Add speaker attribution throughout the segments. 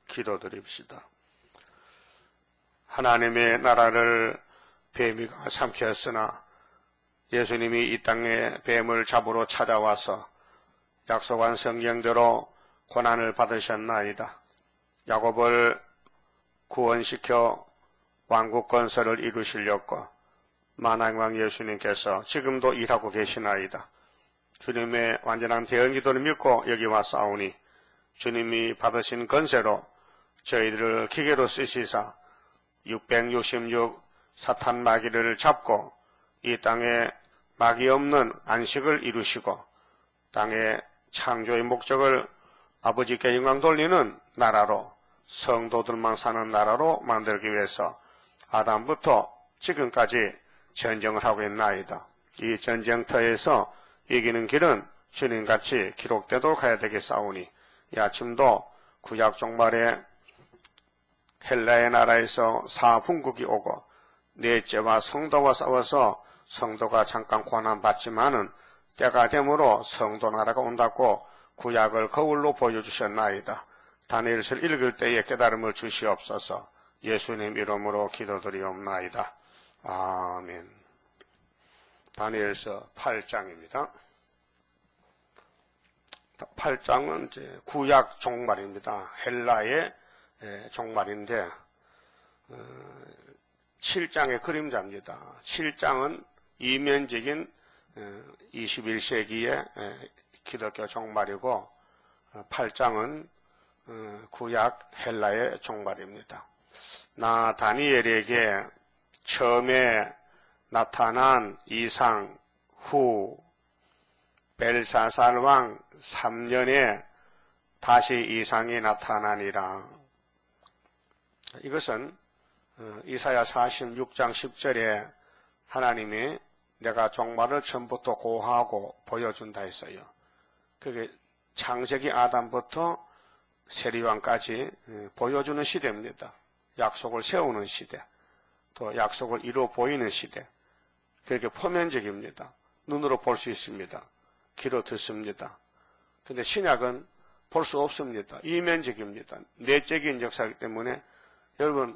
Speaker 1: 기도드립시다. 하나님의 나라를 뱀이가 삼켰으나 예수님이 이 땅에 뱀을 잡으러 찾아와서 약속한 성경대로 고난을 받으셨나이다. 야곱을 구원시켜 왕국 건설을 이루시려고 만왕왕 예수님께서 지금도 일하고 계시나이다. 주님의 완전한 대응기도를 믿고 여기 왔사오니 주님이 받으신 건세로 저희들을 기계로 쓰시사 666 사탄 마귀를 잡고 이 땅에 마귀 없는 안식을 이루시고 땅의 창조의 목적을 아버지께 영광 돌리는 나라로 성도들만 사는 나라로 만들기 위해서 아담부터 지금까지 전쟁을 하고 있나이다. 이 전쟁터에서 이기는 길은 주님같이 기록되도록 해야 되겠사오니 이 아침도 구약 종말에 헬라의 나라에서 사분국이 오고 넷째와 성도와 싸워서 성도가 잠깐 고난받지만은 때가 되므로 성도 나라가 온다고 구약을 거울로 보여주셨나이다. 다니엘서 읽을 때에 깨달음을 주시옵소서. 예수님 이름으로 기도드리옵나이다. 아멘. 다니엘서 8장입니다. 8장은 이제 구약 종말입니다. 헬라의 종말인데 7장의 그림자입니다. 7장은 이면적인 21세기의 기독교 종말이고 8장은 구약 헬라의 종말입니다. 나 다니엘에게 처음에 나타난 이상 후 벨사살 왕 3년에 다시 이상이 나타나니라. 이것은 이사야 46장 10절에 하나님이 내가 종말을 처음부터 고하고 보여준다 했어요. 그게 창세기 아담부터 세리왕까지 보여주는 시대입니다. 약속을 세우는 시대, 또 약속을 이루어 보이는 시대. 그렇게 포면적입니다. 눈으로 볼 수 있습니다. 귀로 듣습니다. 근데 신약은 볼 수 없습니다. 이면적입니다. 내적인 역사이기 때문에 여러분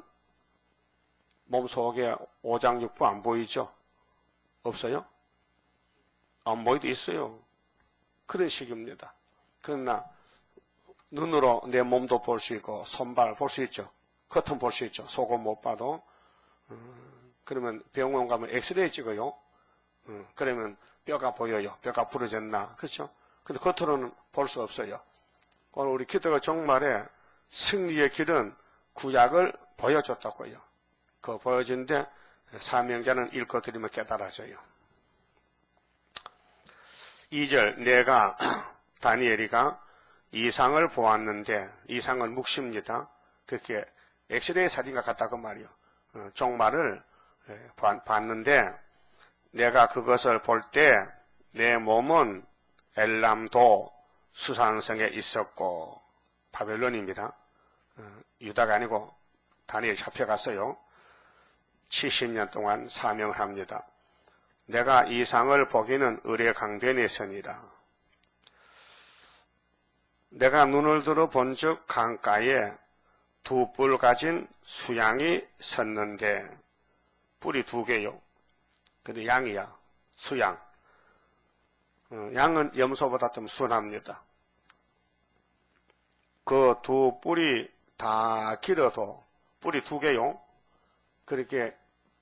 Speaker 1: 몸속에 오장육부 안 보이죠? 없어요? 안 보이도 있어요. 그런 식입니다. 그러나 눈으로 내 몸도 볼 수 있고 손발 볼 수 있죠. 겉은 볼 수 있죠. 속은 못 봐도. 그러면 병원 가면 엑스레이 찍어요. 그러면 뼈가 보여요. 뼈가 부러졌나. 그렇죠? 근데 겉으로는 볼 수 없어요. 오늘 우리 기독교 종말에 승리의 길은 구약을 보여줬다고요. 그 보여준데 사명자는 읽어드리면 깨달아져요. 2절 내가 다니엘이가 이상을 보았는데 이상은 묵시입니다. 그렇게 엑스레이 사진과 같다고 말이요. 종말을 봤는데 내가 그것을 볼 때 내 몸은 엘람도 수산성에 있었고 바벨론입니다. 유다가 아니고 다니엘이 잡혀갔어요. 70년 동안 사명을 합니다. 내가 이상을 보기는 을의 강변에 서니라. 내가 눈을 들어 본즉 강가에 두 뿔 가진 수양이 섰는데 뿔이 2개요. 근데 양이야. 수양. 양은 염소보다 좀 순합니다. 그 두 뿔이 다 길어도 뿔이 2개요. 그렇게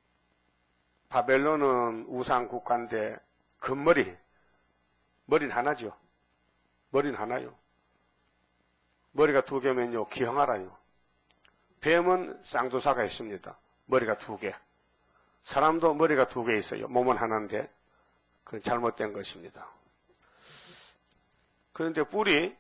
Speaker 1: 바벨론은 우상 국가인데 금머리, 머리는 하나죠. 머리는 하나요. 머리가 2개면요 기형하라요. 뱀은 쌍두사가 있습니다. 머리가 2개. 사람도 머리가 2개 있어요. 몸은 하나인데 그건 잘못된 것입니다. 그런데 뿔이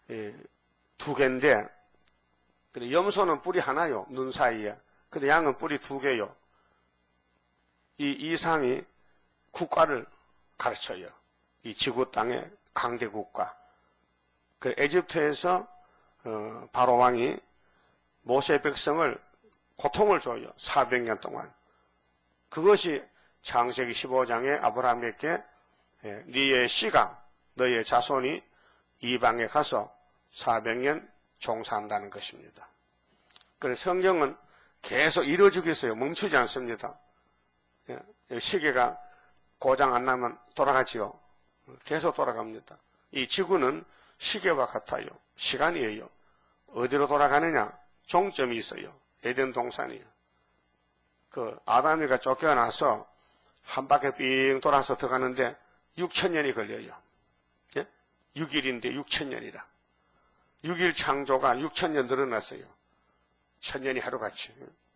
Speaker 1: 2개인데 염소는 뿔이 하나요. 눈 사이에. 근데 양은 뿔이 2개요. 이 이상이 국가를 가르쳐요. 이 지구 땅의 강대 국가. 그 에집트에서 바로 왕이 모세 백성을 고통을 줘요. 400년 동안. 그것이 창세기 15장에 아브라함에게 네의 씨가 너의 자손이 이방에 가서 400년 종사한다는 것입니다. 그래서 성경은 계속 이루어지고 있어요. 멈추지 않습니다. 시계가 고장 안 나면 돌아가지요. 계속 돌아갑니다. 이 지구는 시계와 같아요. 시간이에요. 어디로 돌아가느냐? 종점이 있어요. 에덴 동산이요. 그 아담이가 쫓겨나서 한 바퀴 삥 돌아서 들어가는데 6,000년이 걸려요. 예? 6일인데 6,000년이다. 6일 창조가 6,000년 늘어났어요. 1,000년이 하루같이.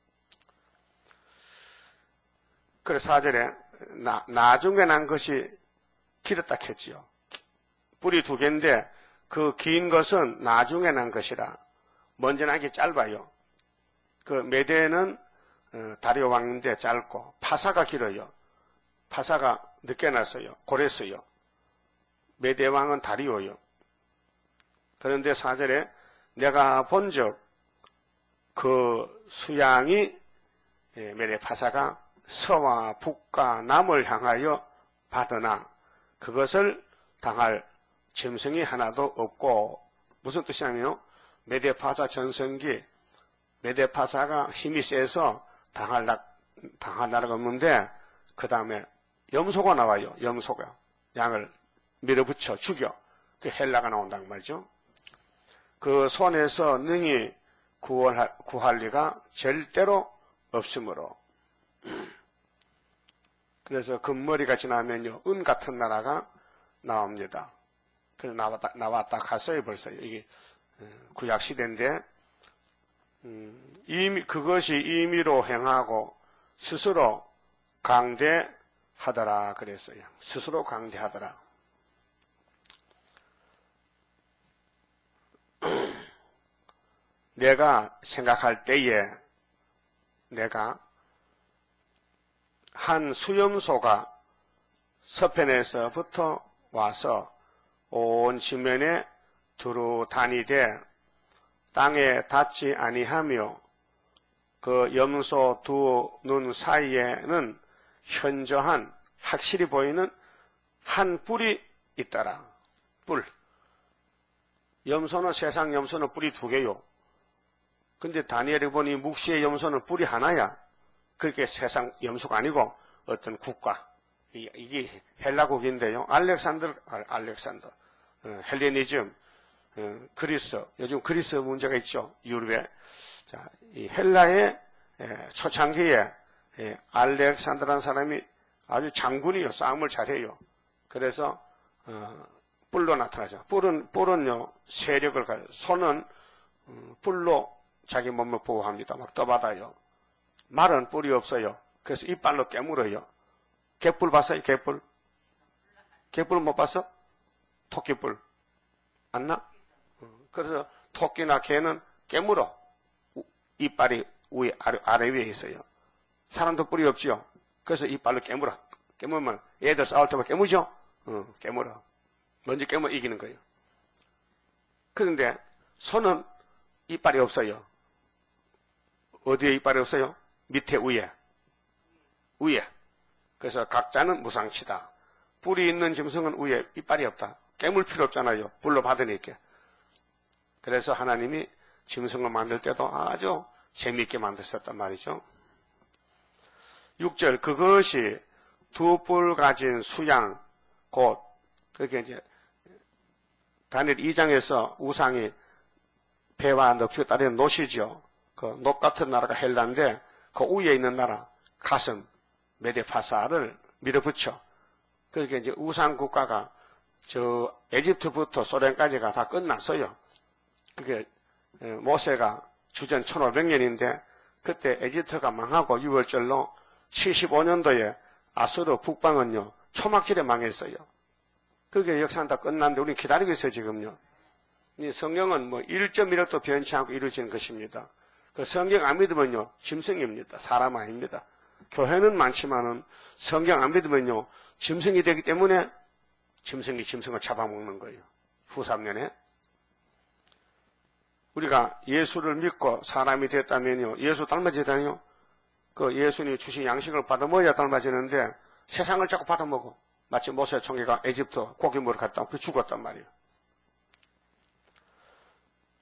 Speaker 1: 그래서 4절에 나중에 난 것이 길었다 했지요. 뿔이 2개인데 그 긴 것은 나중에 난 것이라. 먼저 나기 짧아요. 그 메대는 다리오 왕인데 짧고 파사가 길어요. 파사가 늦게 났어요. 고랬어요. 메대 왕은 다리오요. 그런데 4절에 내가 본즉 그 수양이 메대 파사가 서와 북과 남을 향하여 받으나 그것을 당할 짐승이 하나도 없고, 무슨 뜻이냐면요, 메대파사 전성기 메대파사가 힘이 세서 당할 나라가 없는데 그 다음에 염소가 나와요. 염소가 양을 밀어붙여 죽여. 그 헬라가 나온단 말이죠. 그 손에서 능히 구할 리가 절대로 없으므로. 그래서 금머리가 지나면요, 은 같은 나라가 나옵니다. 그래서 나왔다 갔어요, 벌써. 이게 구약 시대인데, 그것이 임의로 행하고 스스로 강대하더라 그랬어요. 스스로 강대하더라. 내가 생각할 때에 내가 한 수염소가 서편에서부터 와서 온 지면에 두루 다니되 땅에 닿지 아니하며 그 염소 두 눈 사이에는 현저한 확실히 보이는 한 뿔이 있더라. 뿔. 염소는 세상 염소는 뿔이 2개요. 근데 다니엘이 보니 묵시의 염소는 뿔이 하나야. 그렇게 세상 염소가 아니고 어떤 국가. 이게 헬라국인데요. 알렉산더, 헬레니즘, 그리스, 요즘 그리스 문제가 있죠. 유럽에. 자, 이 헬라의 초창기에 알렉산더라는 사람이 아주 장군이요. 싸움을 잘해요. 그래서 뿔로 나타나죠. 뿔은요 세력을 가져. 손은 뿔로 자기 몸을 보호합니다. 막 떠받아요. 말은 뿔이 없어요. 그래서 이빨로 깨물어요. 개뿔 봤어요? 개뿔? 개뿔 못 봤어? 토끼뿔. 안 나? 그래서 토끼나 개는 깨물어. 이빨이 아래 위에 있어요. 사람도 뿔이 없지요. 그래서 이빨로 깨물어. 깨물면 얘들 싸울 때만 깨무죠? 깨물어. 먼저 깨물어 이기는 거예요. 그런데 손은 이빨이 없어요. 어디에 이빨이 없어요? 밑에 위에. 그래서 각자는 무상치다. 뿔이 있는 짐승은 위에 이빨이 없다. 깨물 필요 없잖아요. 뿔로 받으니까. 그래서 하나님이 짐승을 만들 때도 아주 재미있게 만드셨단 말이죠. 6절 그것이 2뿔 가진 수양 곧 그게 이제 다니엘 2장에서 우상이 배와 넋이 따르는 놋이죠. 그 놋 같은 나라가 헬라인데 그 위에 있는 나라 가슴 메데파사를 밀어붙여. 그렇게 이제 우상 국가가 저 에집트부터 소련까지가 다 끝났어요. 그게 모세가 주전 1500년인데 그때 에집트가 망하고 6월절로 75년도에 아수르 북방은요 초막길에 망했어요. 그게 역사는 다 끝났는데 우리는 기다리고 있어요 지금요. 이 성경은 뭐 1.1억도 변치 않고 이루어지는 것입니다. 그 성경 안 믿으면요 짐승입니다. 사람 아닙니다. 교회는 많지만은 성경 안 믿으면요 짐승이 되기 때문에 짐승이 짐승을 잡아먹는 거예요. 후 3년에 우리가 예수를 믿고 사람이 됐다면요 예수 닮아지다니요. 그 예수님이 주신 양식을 받아 먹어야 닮아지는데 세상을 자꾸 받아 먹어. 마치 모세 총리가 에집트 고기물을 갖다 먹고 죽었단 말이에요.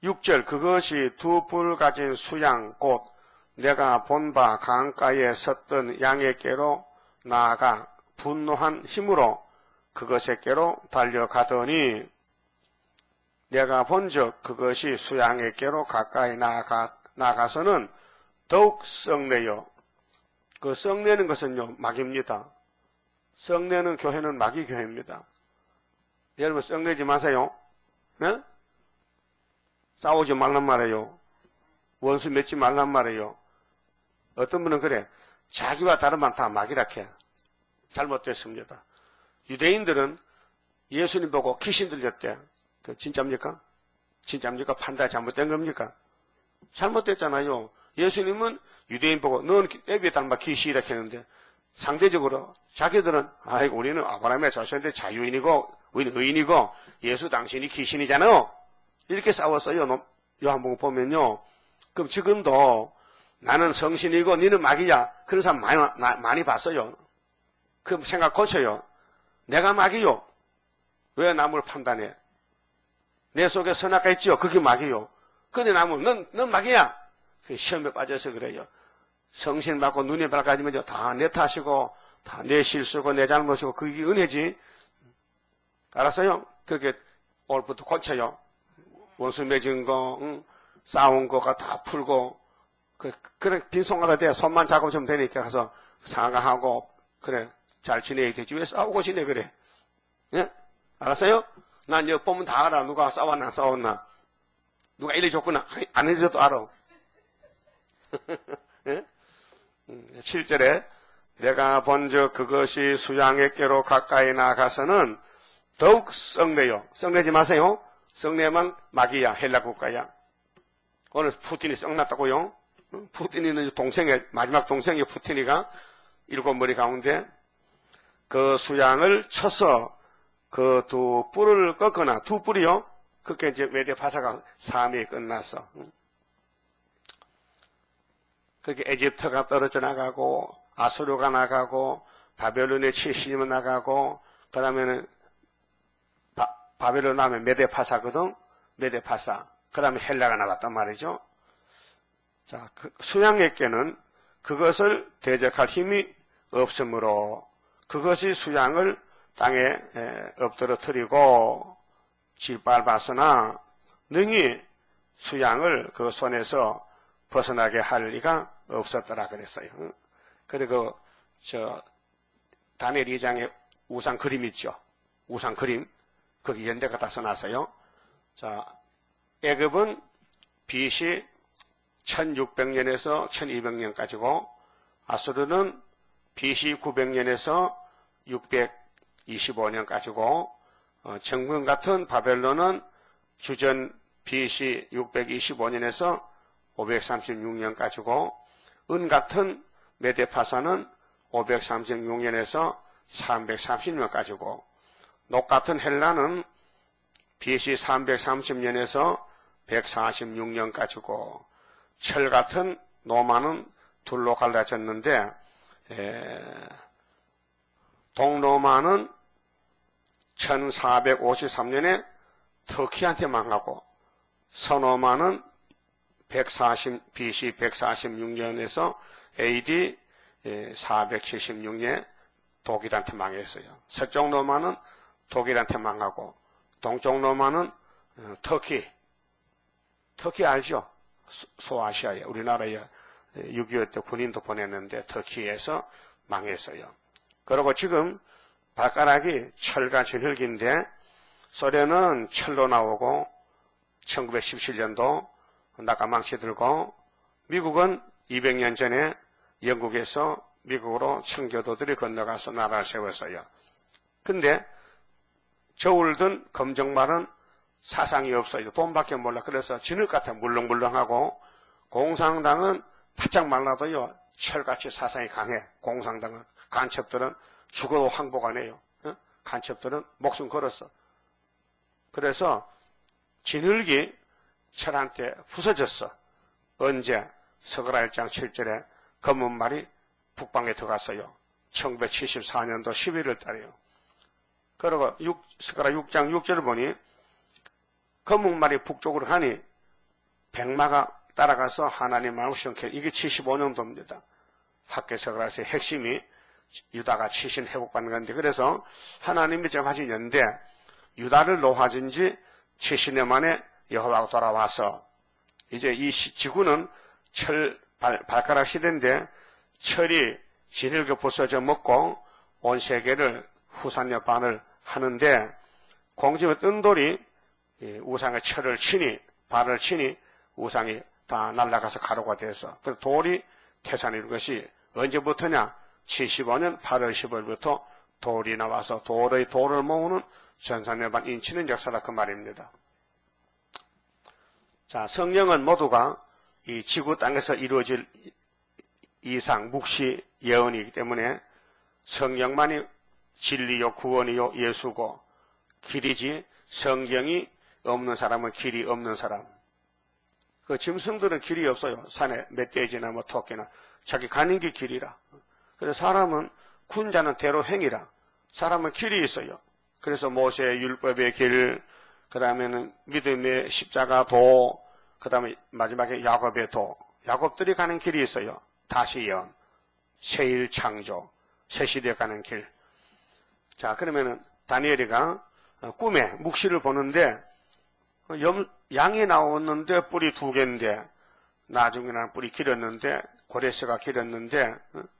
Speaker 1: 6절 그것이 두 뿔 가진 수양 곧 내가 본 바 강가에 섰던 양에게로 나아가 분노한 힘으로 그것에게로 달려가더니 내가 본즉 그것이 수양에게로 가까이 나가서는 더욱 썩내요. 그 썩내는 것은요 마귀입니다. 썩내는 교회는 마귀 교회입니다. 여러분 썩내지 마세요. 네? 싸우지 말란 말이에요. 원수 맺지 말란 말이에요. 어떤 분은 그래. 자기와 다르면 다 마귀라 해. 잘못됐습니다. 유대인들은 예수님 보고 귀신 들렸대. 그 진짜입니까? 진짜입니까? 판단 잘못된 겁니까? 잘못됐잖아요. 예수님은 유대인 보고 너는 애비에 닮아 귀신이라 했는데 상대적으로 자기들은 아이고 우리는 아브라함의 자손인데 자유인이고 우리는 의인이고 예수 당신이 귀신이잖아요. 이렇게 싸웠어요. 요한복음 보면요. 그럼 지금도 나는 성신이고 너는 마귀야. 그런 사람 많이 봤어요. 그럼 생각 고쳐요. 내가 마귀요. 왜 남을 판단해? 내 속에 선악가 있지요. 그게 마귀요. 근데 남은 넌 마귀야. 그 시험에 빠져서 그래요. 성신 받고 눈이 밝아지면 다 내 탓이고 다 내 실수고 내 잘못이고 그게 은혜지. 알았어요? 그게 오늘부터 고쳐요. 원수 맺은 거, 싸운 거가 다 풀고 그래 빈손가락 돼. 손만 잡으면 되니까 가서 사과하고 그래 잘 지내야 되지. 왜 싸우고 지내 그래? 예? 알았어요? 난 여기 보면 다 알아. 누가 싸웠나 안 싸웠나. 누가 이리 줬구나. 안 해줘도 알아. 예? 7절에 내가 본즉 그것이 수양에게로 가까이 나가서는 더욱 썩내요. 썩내지 마세요. 썩내면 마귀야. 헬라 국가야. 오늘 푸틴이 썩났다고요. 푸틴이는 동생의 마지막 동생이 푸틴이가 7머리 가운데 그 수양을 쳐서 그 두 뿔을 꺾거나 두 뿔이요. 그렇게 이제 메대 파사가 3일이 끝났어. 그렇게 에집트가 떨어져 나가고 아수르가 나가고 바벨론의 70이 나가고 그 다음에는 바벨론 다음에 메대 파사거든. 메대 파사. 그 다음에 헬라가 나왔단 말이죠. 자, 그 수양에게는 그것을 대적할 힘이 없으므로 그것이 수양을 땅에 엎드러뜨리고 짓밟았으나 능히 수양을 그 손에서 벗어나게 할 리가 없었더라 그랬어요. 그리고 다니엘 2장에 우상 그림 있죠. 우상 그림. 거기 연대가 다 써놨어요. 자, 애굽은 BC 1600년에서 1200년까지고 아수르는 BC 900년에서 625년까지고 정금 같은 바벨론은 주전 BC 625년에서 536년까지고 은 같은 메데파사는 536년에서 330년까지고 녹 같은 헬라는 BC 330년에서 146년까지고 철 같은 로마는 둘로 갈라졌는데 동로마는 1453년에 터키한테 망하고 서로마는 BC 146년에서 AD 476년에 독일한테 망했어요. 서쪽 로마는 독일한테 망하고 동쪽 로마는 터키 알죠? 소아시아에 우리나라에 6.25 때 군인도 보냈는데 터키에서 망했어요. 그리고 지금 발가락이 철같이 흙인데 소련은 철로 나오고 1917년도 낙하망치 들고 미국은 200년 전에 영국에서 미국으로 청교도들이 건너가서 나라를 세웠어요. 근데 저울든 검정말은 사상이 없어요. 돈밖에 몰라. 그래서 진흙 같아 물렁물렁하고 공산당은 바짝 말라도요. 철같이 사상이 강해. 공산당은 간첩들은 죽어도 항복 안 해요. 간첩들은 목숨 걸었어. 그래서 진흙이 철한테 부서졌어. 언제? 서가라 1장 7절에 검은 말이 북방에 들어갔어요. 1974년도 11월 달이에요. 그리고 서가라 6장 6절을 보니 검은 말이 북쪽으로 가니 백마가 따라가서 하나님 마음을 시험케 이게 75년도입니다. 학개서가라서의 핵심이 유다가 치신 회복받는 건데 그래서 하나님이 지금 하신 연대 유다를 놓아진 지 70년 만에 여호와가 돌아와서 이제 이 지구는 발가락 시대인데 철이 진흙을 부서져 먹고 온 세계를 후산여반을 하는데 공중에 뜬 돌이 우상의 철을 치니 발을 치니 우상이 다 날아가서 가루가 돼서 그 돌이 태산이 이룬 것이 언제부터냐 75년 8월 15일부터 돌이 나와서 돌을 모으는 전산여반 인치는 역사다 그 말입니다. 자, 성령은 모두가 이 지구 땅에서 이루어질 이상 묵시 예언이기 때문에 성령만이 진리요 구원이요 예수고 길이지 성경이 없는 사람은 길이 없는 사람. 그 짐승들은 길이 없어요. 산에 멧돼지나 뭐 토끼나 자기 가는 게 길이라. 그래서 사람은 군자는 대로 행이라. 사람은 길이 있어요. 그래서 모세의 율법의 길, 그 다음에는 믿음의 십자가 도, 그 다음에 마지막에 야곱의 도. 야곱들이 가는 길이 있어요. 다시 예언, 새일 창조, 새 시대에 가는 길. 자, 그러면은 다니엘이가 꿈에 묵시를 보는데 양이 나왔는데 뿔이 2개인데 나중에는 뿔이 길었는데 고레스가 길었는데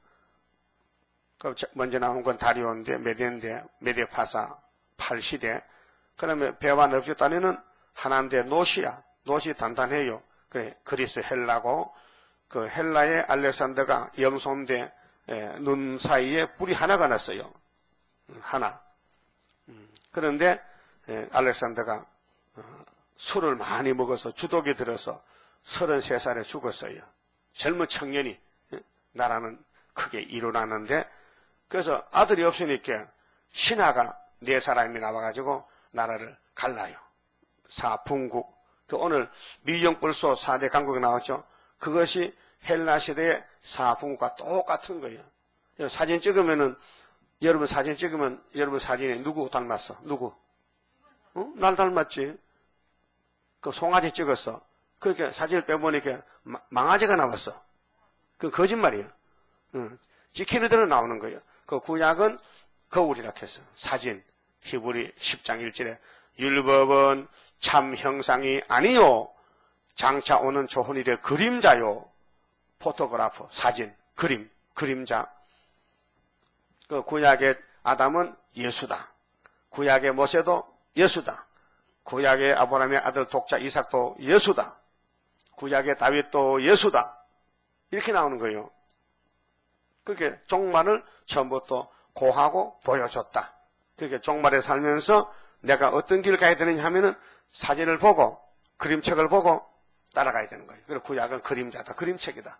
Speaker 1: 먼저 나온 건 다리오인데 메데인데 메데파사 8시대 그다음에 배와 넙죽 다리는 하나인데 노시야. 노시 단단해요. 그래 그리스 헬라고 그 헬라의 알렉산더가 염소인데 눈 사이에 뿔이 하나가 났어요. 하나. 그런데 알렉산더가 술을 많이 먹어서 주독이 들어서 33살에 죽었어요. 젊은 청년이 나라는 크게 일어났는데 그래서 아들이 없으니까 신하가 4사람이 나와가지고 나라를 갈라요. 사풍국. 그 오늘 미정불소 4대 강국이 나왔죠. 그것이 헬라 시대의 사풍국과 똑같은 거예요. 사진 찍으면은 여러분 사진 찍으면 여러분 사진에 누구 닮았어? 누구? 날 닮았지. 그 송아지 찍었어. 그렇게 사진을 빼보니까 망아지가 나왔어. 그 거짓말이에요. 찍히는 대로 나오는 거예요. 그 구약은 거울이라 했어. 사진. 히브리 10장 1절에 율법은 참 형상이 아니요. 장차 오는 좋은 일의 그림자요. 포토그래프, 사진, 그림자. 그 구약의 아담은 예수다. 구약의 모세도 예수다. 구약의 아브라함의 아들 독자 이삭도 예수다. 구약의 다윗도 예수다. 이렇게 나오는 거예요. 그렇게 종말을 처음부터 고하고 보여줬다. 그렇게 종말에 살면서 내가 어떤 길을 가야 되느냐 하면은 사진을 보고 그림책을 보고 따라가야 되는 거예요. 그리고 구약은 그림자다. 그림책이다.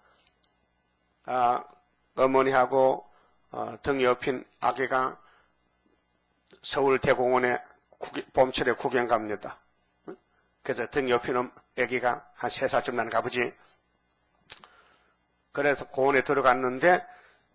Speaker 1: 어머니하고 등에 업힌 아기가 서울 대공원에 봄철에 구경 갑니다. 그래서 등에 업힌 아기가 한 3살쯤 난 가보지. 그래서 공원에 들어갔는데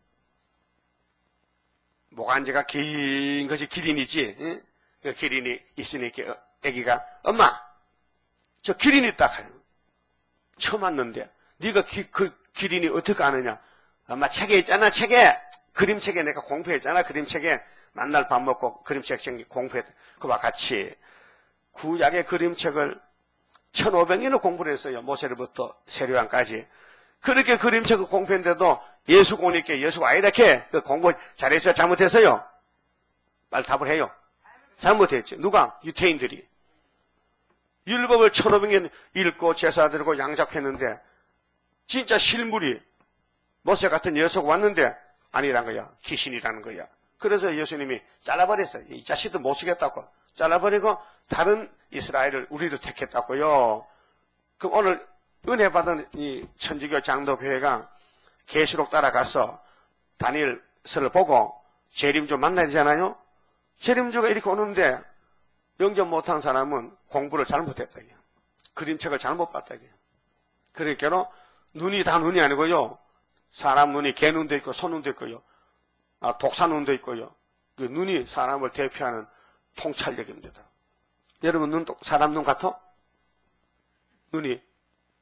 Speaker 1: 모간지가 긴 것이 기린이지. 그 기린이 있으니까 아기가 엄마 저 기린이 있다. 처음 왔는데 네가 그 기린이 어떻게 아느냐. 엄마 책에 있잖아. 책에. 그림책에 내가 공부했잖아. 그림책에 만날 밥 먹고 그림책 공부했. 그와 같이 구약의 그림책을 1500년을 공부를 했어요. 모세로부터 세례요한까지. 그렇게 그림책을 공부했는데도 예수가 오니까 예수가 이렇게 그 공부 잘했어요? 잘못했어요? 빨리 답을 해요. 잘못했지. 누가? 유태인들이. 율법을 1500년 읽고 제사 드리고 양작했는데 진짜 실물이 모세 같은 예수가 왔는데 아니란 거야. 귀신이라는 거야. 그래서 예수님이 잘라버렸어요. 이 자식도 못 쓰겠다고. 잘라버리고 다른 이스라엘을 우리를 택했다고요. 그럼 오늘 은혜 받은 이 천주교 장로교회가 계시록 따라가서 다니엘서를 보고 재림주 만나야 되잖아요. 재림주가 이렇게 오는데 영접 못한 사람은 공부를 잘못했다. 그림책을 잘못 봤다. 그러니까 눈이 다 눈이 아니고요. 사람 눈이 개 눈도 있고 소 눈도 있고요. 독사 눈도 있고요. 그 눈이 사람을 대표하는 통찰력입니다. 여러분 사람 눈 같아? 눈이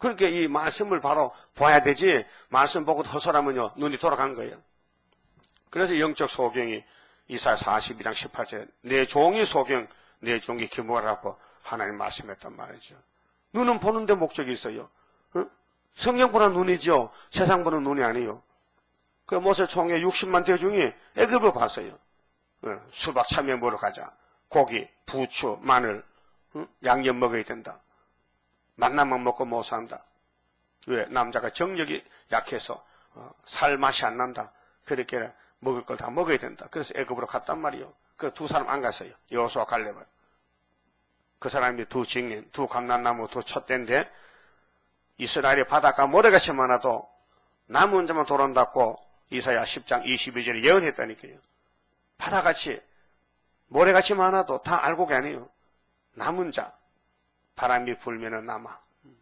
Speaker 1: 그렇게 이 말씀을 바로 봐야 되지, 말씀 보고 허설하면요, 눈이 돌아가는 거예요. 그래서 영적 소경이 이사야 42장 18절에 내 종이 소경, 내 종이 기뻐하라고 하나님 말씀했단 말이죠. 눈은 보는데 목적이 있어요. 성경 보는 눈이죠. 세상 보는 눈이 아니에요. 그 모세 총회 60만 대중이 애굽을 봤어요. 수박 참외 먹으러 가자. 고기, 부추, 마늘, 양념 먹어야 된다. 만나면 먹고 못 산다. 왜? 남자가 정력이 약해서 살 맛이 안 난다. 그렇게 먹을 걸 다 먹어야 된다. 그래서 애굽으로 갔단 말이에요. 그 두 사람 안 갔어요. 여호수아 갈렙은. 그 사람이 두 증인, 두 감람나무, 두 촛대인데 이스라엘의 바닷가 모래같이 많아도 나무 혼자만 돌아온다고 이사야 10장 22절에 예언했다니까요. 바다같이 모래같이 많아도 다 알곡이 아니에요. 남은 자, 바람이 불면은 남아.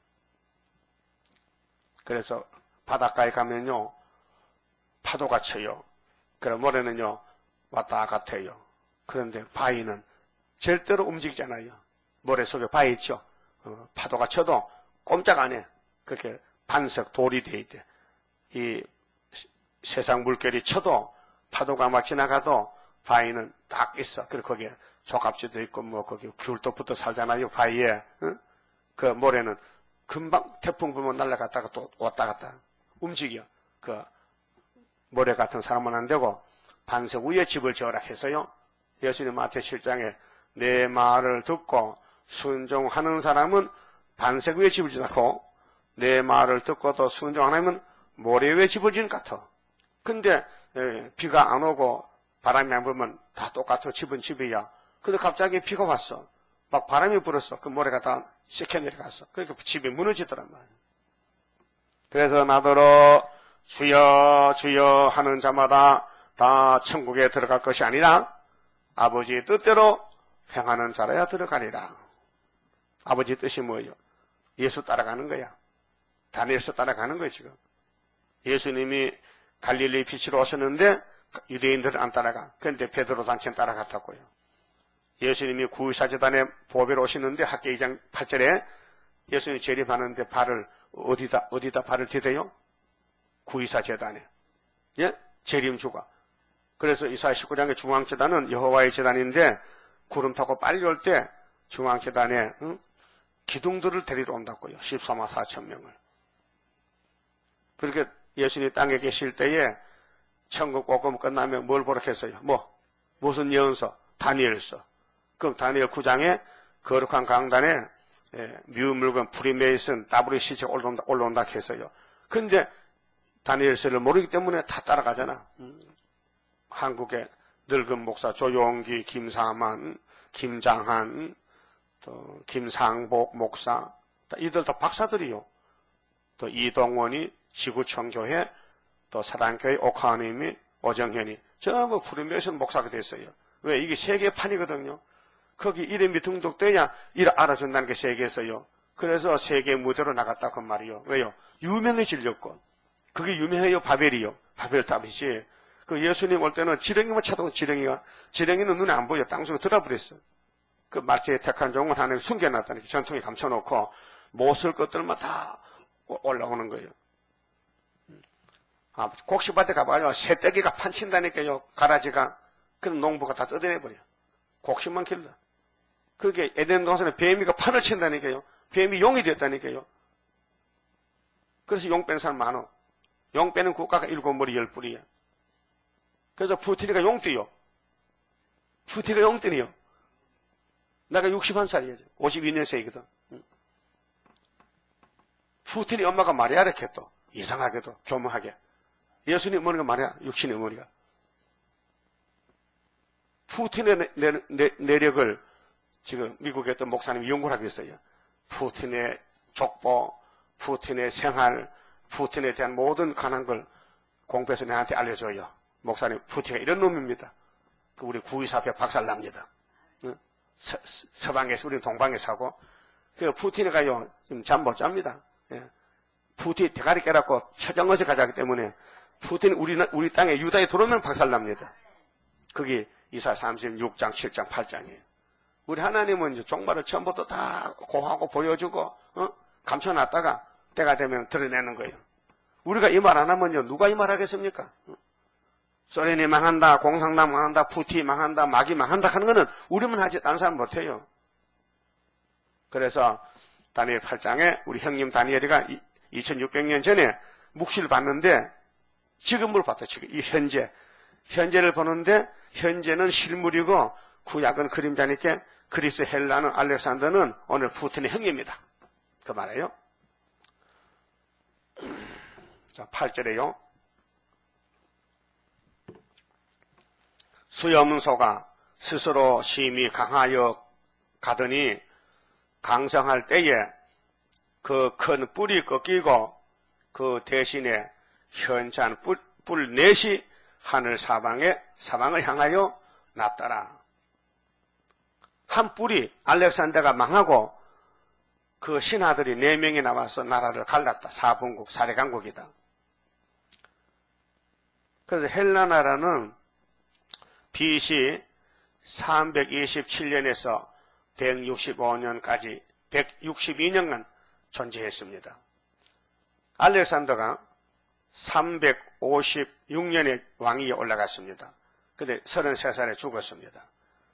Speaker 1: 그래서 바닷가에 가면요, 파도가 쳐요. 그럼 모래는요, 왔다 갔다 해요. 그런데 바위는 절대로 움직이지 않아요. 모래 속에 바위 있죠. 파도가 쳐도 꼼짝 안 해. 그렇게 반석, 돌이 돼 있대. 이 세상 물결이 쳐도 파도가 막 지나가도 바위는 딱 있어. 그리고 거기에 조갑지도 있고 뭐 거기 귤도 붙어 살잖아요. 바위에. 그 모래는 금방 태풍 불면 날아갔다가 또 왔다 갔다 움직여. 그 모래 같은 사람은 안 되고 반석 위에 집을 지어라 해서요. 예수님 마태 7장에 내 말을 듣고 순종하는 사람은 반석 위에 집을 지어놓고 내 말을 듣고도 순종 안 하면 모래 위에 집을 지는 것 같아. 근데 비가 안 오고 바람이 안 불면 다 똑같아. 집은 집이야. 근데 갑자기 비가 왔어. 막 바람이 불었어. 그 모래가 다 씻겨 내려갔어. 그러니까 집이 무너지더란 말이야. 그래서 나더러 주여 주여 하는 자마다 다 천국에 들어갈 것이 아니라 아버지의 뜻대로 행하는 자라야 들어가리라. 아버지 뜻이 뭐예요? 예수 따라가는 거야. 다니엘서 따라가는 거예요 지금. 예수님이 갈릴리 빛으로 오셨는데 유대인들은 안 따라가. 그런데 베드로 단체는 따라갔다고요. 예수님이 구의사제단에 보배로 오시는데 학계 2장 8절에 예수님이 재림하는데 발을 어디다 발을 디뎌요? 구의사제단에. 예? 재림주가. 그래서 이사야 19장의 중앙제단은 여호와의 제단인데 구름 타고 빨리 올 때 중앙제단에 기둥들을 데리러 온다고요. 14만 4천 명을. 그렇게 예수님이 땅에 계실 때에 천국 복음 끝나면 뭘 보러 했어요? 무슨 예언서? 다니엘서. 그럼 다니엘 9장에 거룩한 강단에 뮤 물건 프리메이슨 더블 시체가 올라온다 했어요. 그런데 다니엘서를 모르기 때문에 다 따라가잖아. 한국의 늙은 목사 조용기, 김사만, 김장한, 또 김상복 목사, 이들 다 박사들이요. 또 이동원이 지구촌교회, 또 사랑교회 옥하님이 오정현이 전부 프리메이슨 목사가 됐어요. 왜? 이게 세계판이거든요. 거기 이름이 등록돼야 이를 알아준다는 게 세계에서요. 그래서 세계 무대로 나갔다 그 말이요. 왜요? 유명해지려고. 그게 유명해요. 바벨이요. 바벨탑이지. 그 예수님 올 때는 지렁이만 쳐도 지렁이는 눈에 안 보여. 땅속에 들어버렸어. 그 말세에 택한 종은 하나님 숨겨놨다니까. 전통에 감춰놓고 못 쓸 것들만 다 올라오는 거예요. 곡식밭에 가봐요. 새떼기가 판친다니까요. 가라지가. 그럼 농부가 다 뜯어내버려. 곡식만 길러. 그렇게 에덴 동산에 뱀이가 판을 친다니까요. 뱀이 용이 됐다니까요. 그래서 용 빼는 사람 많어. 용 빼는 국가가 7머리 10뿌리야. 그래서 푸틴이가 용 뛰어. 푸틴이가 용 뛰네요. 내가 61살이야. 52년생이거든. 푸틴이 엄마가 마리아라 했어. 이상하게도 교묘하게. 예수님 어머니가 마리아, 육신의 어머니가. 푸틴의 내력을 지금 미국의 어떤 목사님이 연구를 하고 있어요. 푸틴의 족보, 푸틴의 생활, 푸틴에 대한 모든 관한 걸 공부해서 내한테 알려줘요. 목사님, 푸틴이 이런 놈입니다. 우리 구의사표 박살납니다. 서방에서 우리는 동방에서 하고. 그 푸틴이가요, 지금 잠 못 잡니다. 푸틴이 대가리 깨닫고 최정어서 가자기 때문에 푸틴이 우리 땅에 유다에 들어오면 박살납니다. 그게 이사야 36장, 7장, 8장이에요. 우리 하나님은 이제 종말을 처음부터 다 고하고 보여주고, 감춰놨다가 때가 되면 드러내는 거예요. 우리가 이 말 안 하면요, 누가 이 말 하겠습니까? 소련이 망한다, 공산당 망한다, 푸틴이 망한다, 마귀 망한다 하는 거는 우리만 하지 다른 사람 못해요. 그래서 다니엘 8장에 우리 형님 다니엘이가 2600년 전에 묵시를 봤는데 지금을 봤다. 지금 이 현재를 보는데 현재는 실물이고 구약은 그림자니까 그리스 헬라는 알렉산더는 오늘 푸틴의 형입니다. 그 말이에요. 자, 8절에요. 수염소가 스스로 심히 강하여 가더니 강성할 때에 그 큰 뿔이 꺾이고 그 대신에 현찬 뿔 넷이 하늘 사방을 향하여 났더라. 한 뿔이 알렉산더가 망하고 그 신하들이 4명이 나와서 나라를 갈랐다. 사분국, 사대강국이다. 그래서 헬라 나라는 BC 327년에서 165년까지 162년간 존재했습니다. 알렉산더가 356년에 왕위에 올라갔습니다. 근데 33살에 죽었습니다.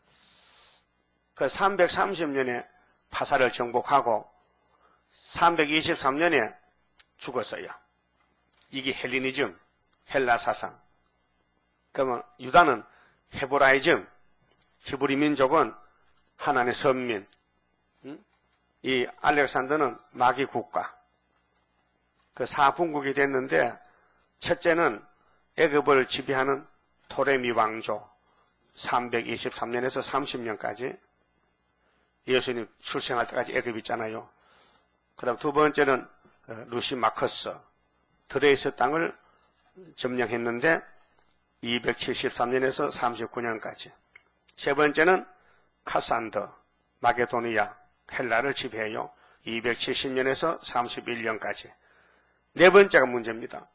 Speaker 1: 그 330년에 파사를 정복하고 323년에 죽었어요. 이게 헬리니즘, 헬라 사상. 그러면 유다는 헤브라이즘, 히브리 민족은 하나님의 선민. 이 알렉산더는 마귀 국가. 그 사분국이 됐는데 첫째는 애굽을 지배하는 토레미 왕조 323년에서 30년까지 예수님 출생할 때까지 애굽 있잖아요. 그 다음 두 번째는 루시마커스 드레이스 땅을 점령했는데 273년에서 39년까지. 세 번째는 카산더 마게도니아 헬라를 지배해요. 270년에서 31년까지. 네 번째가 문제입니다.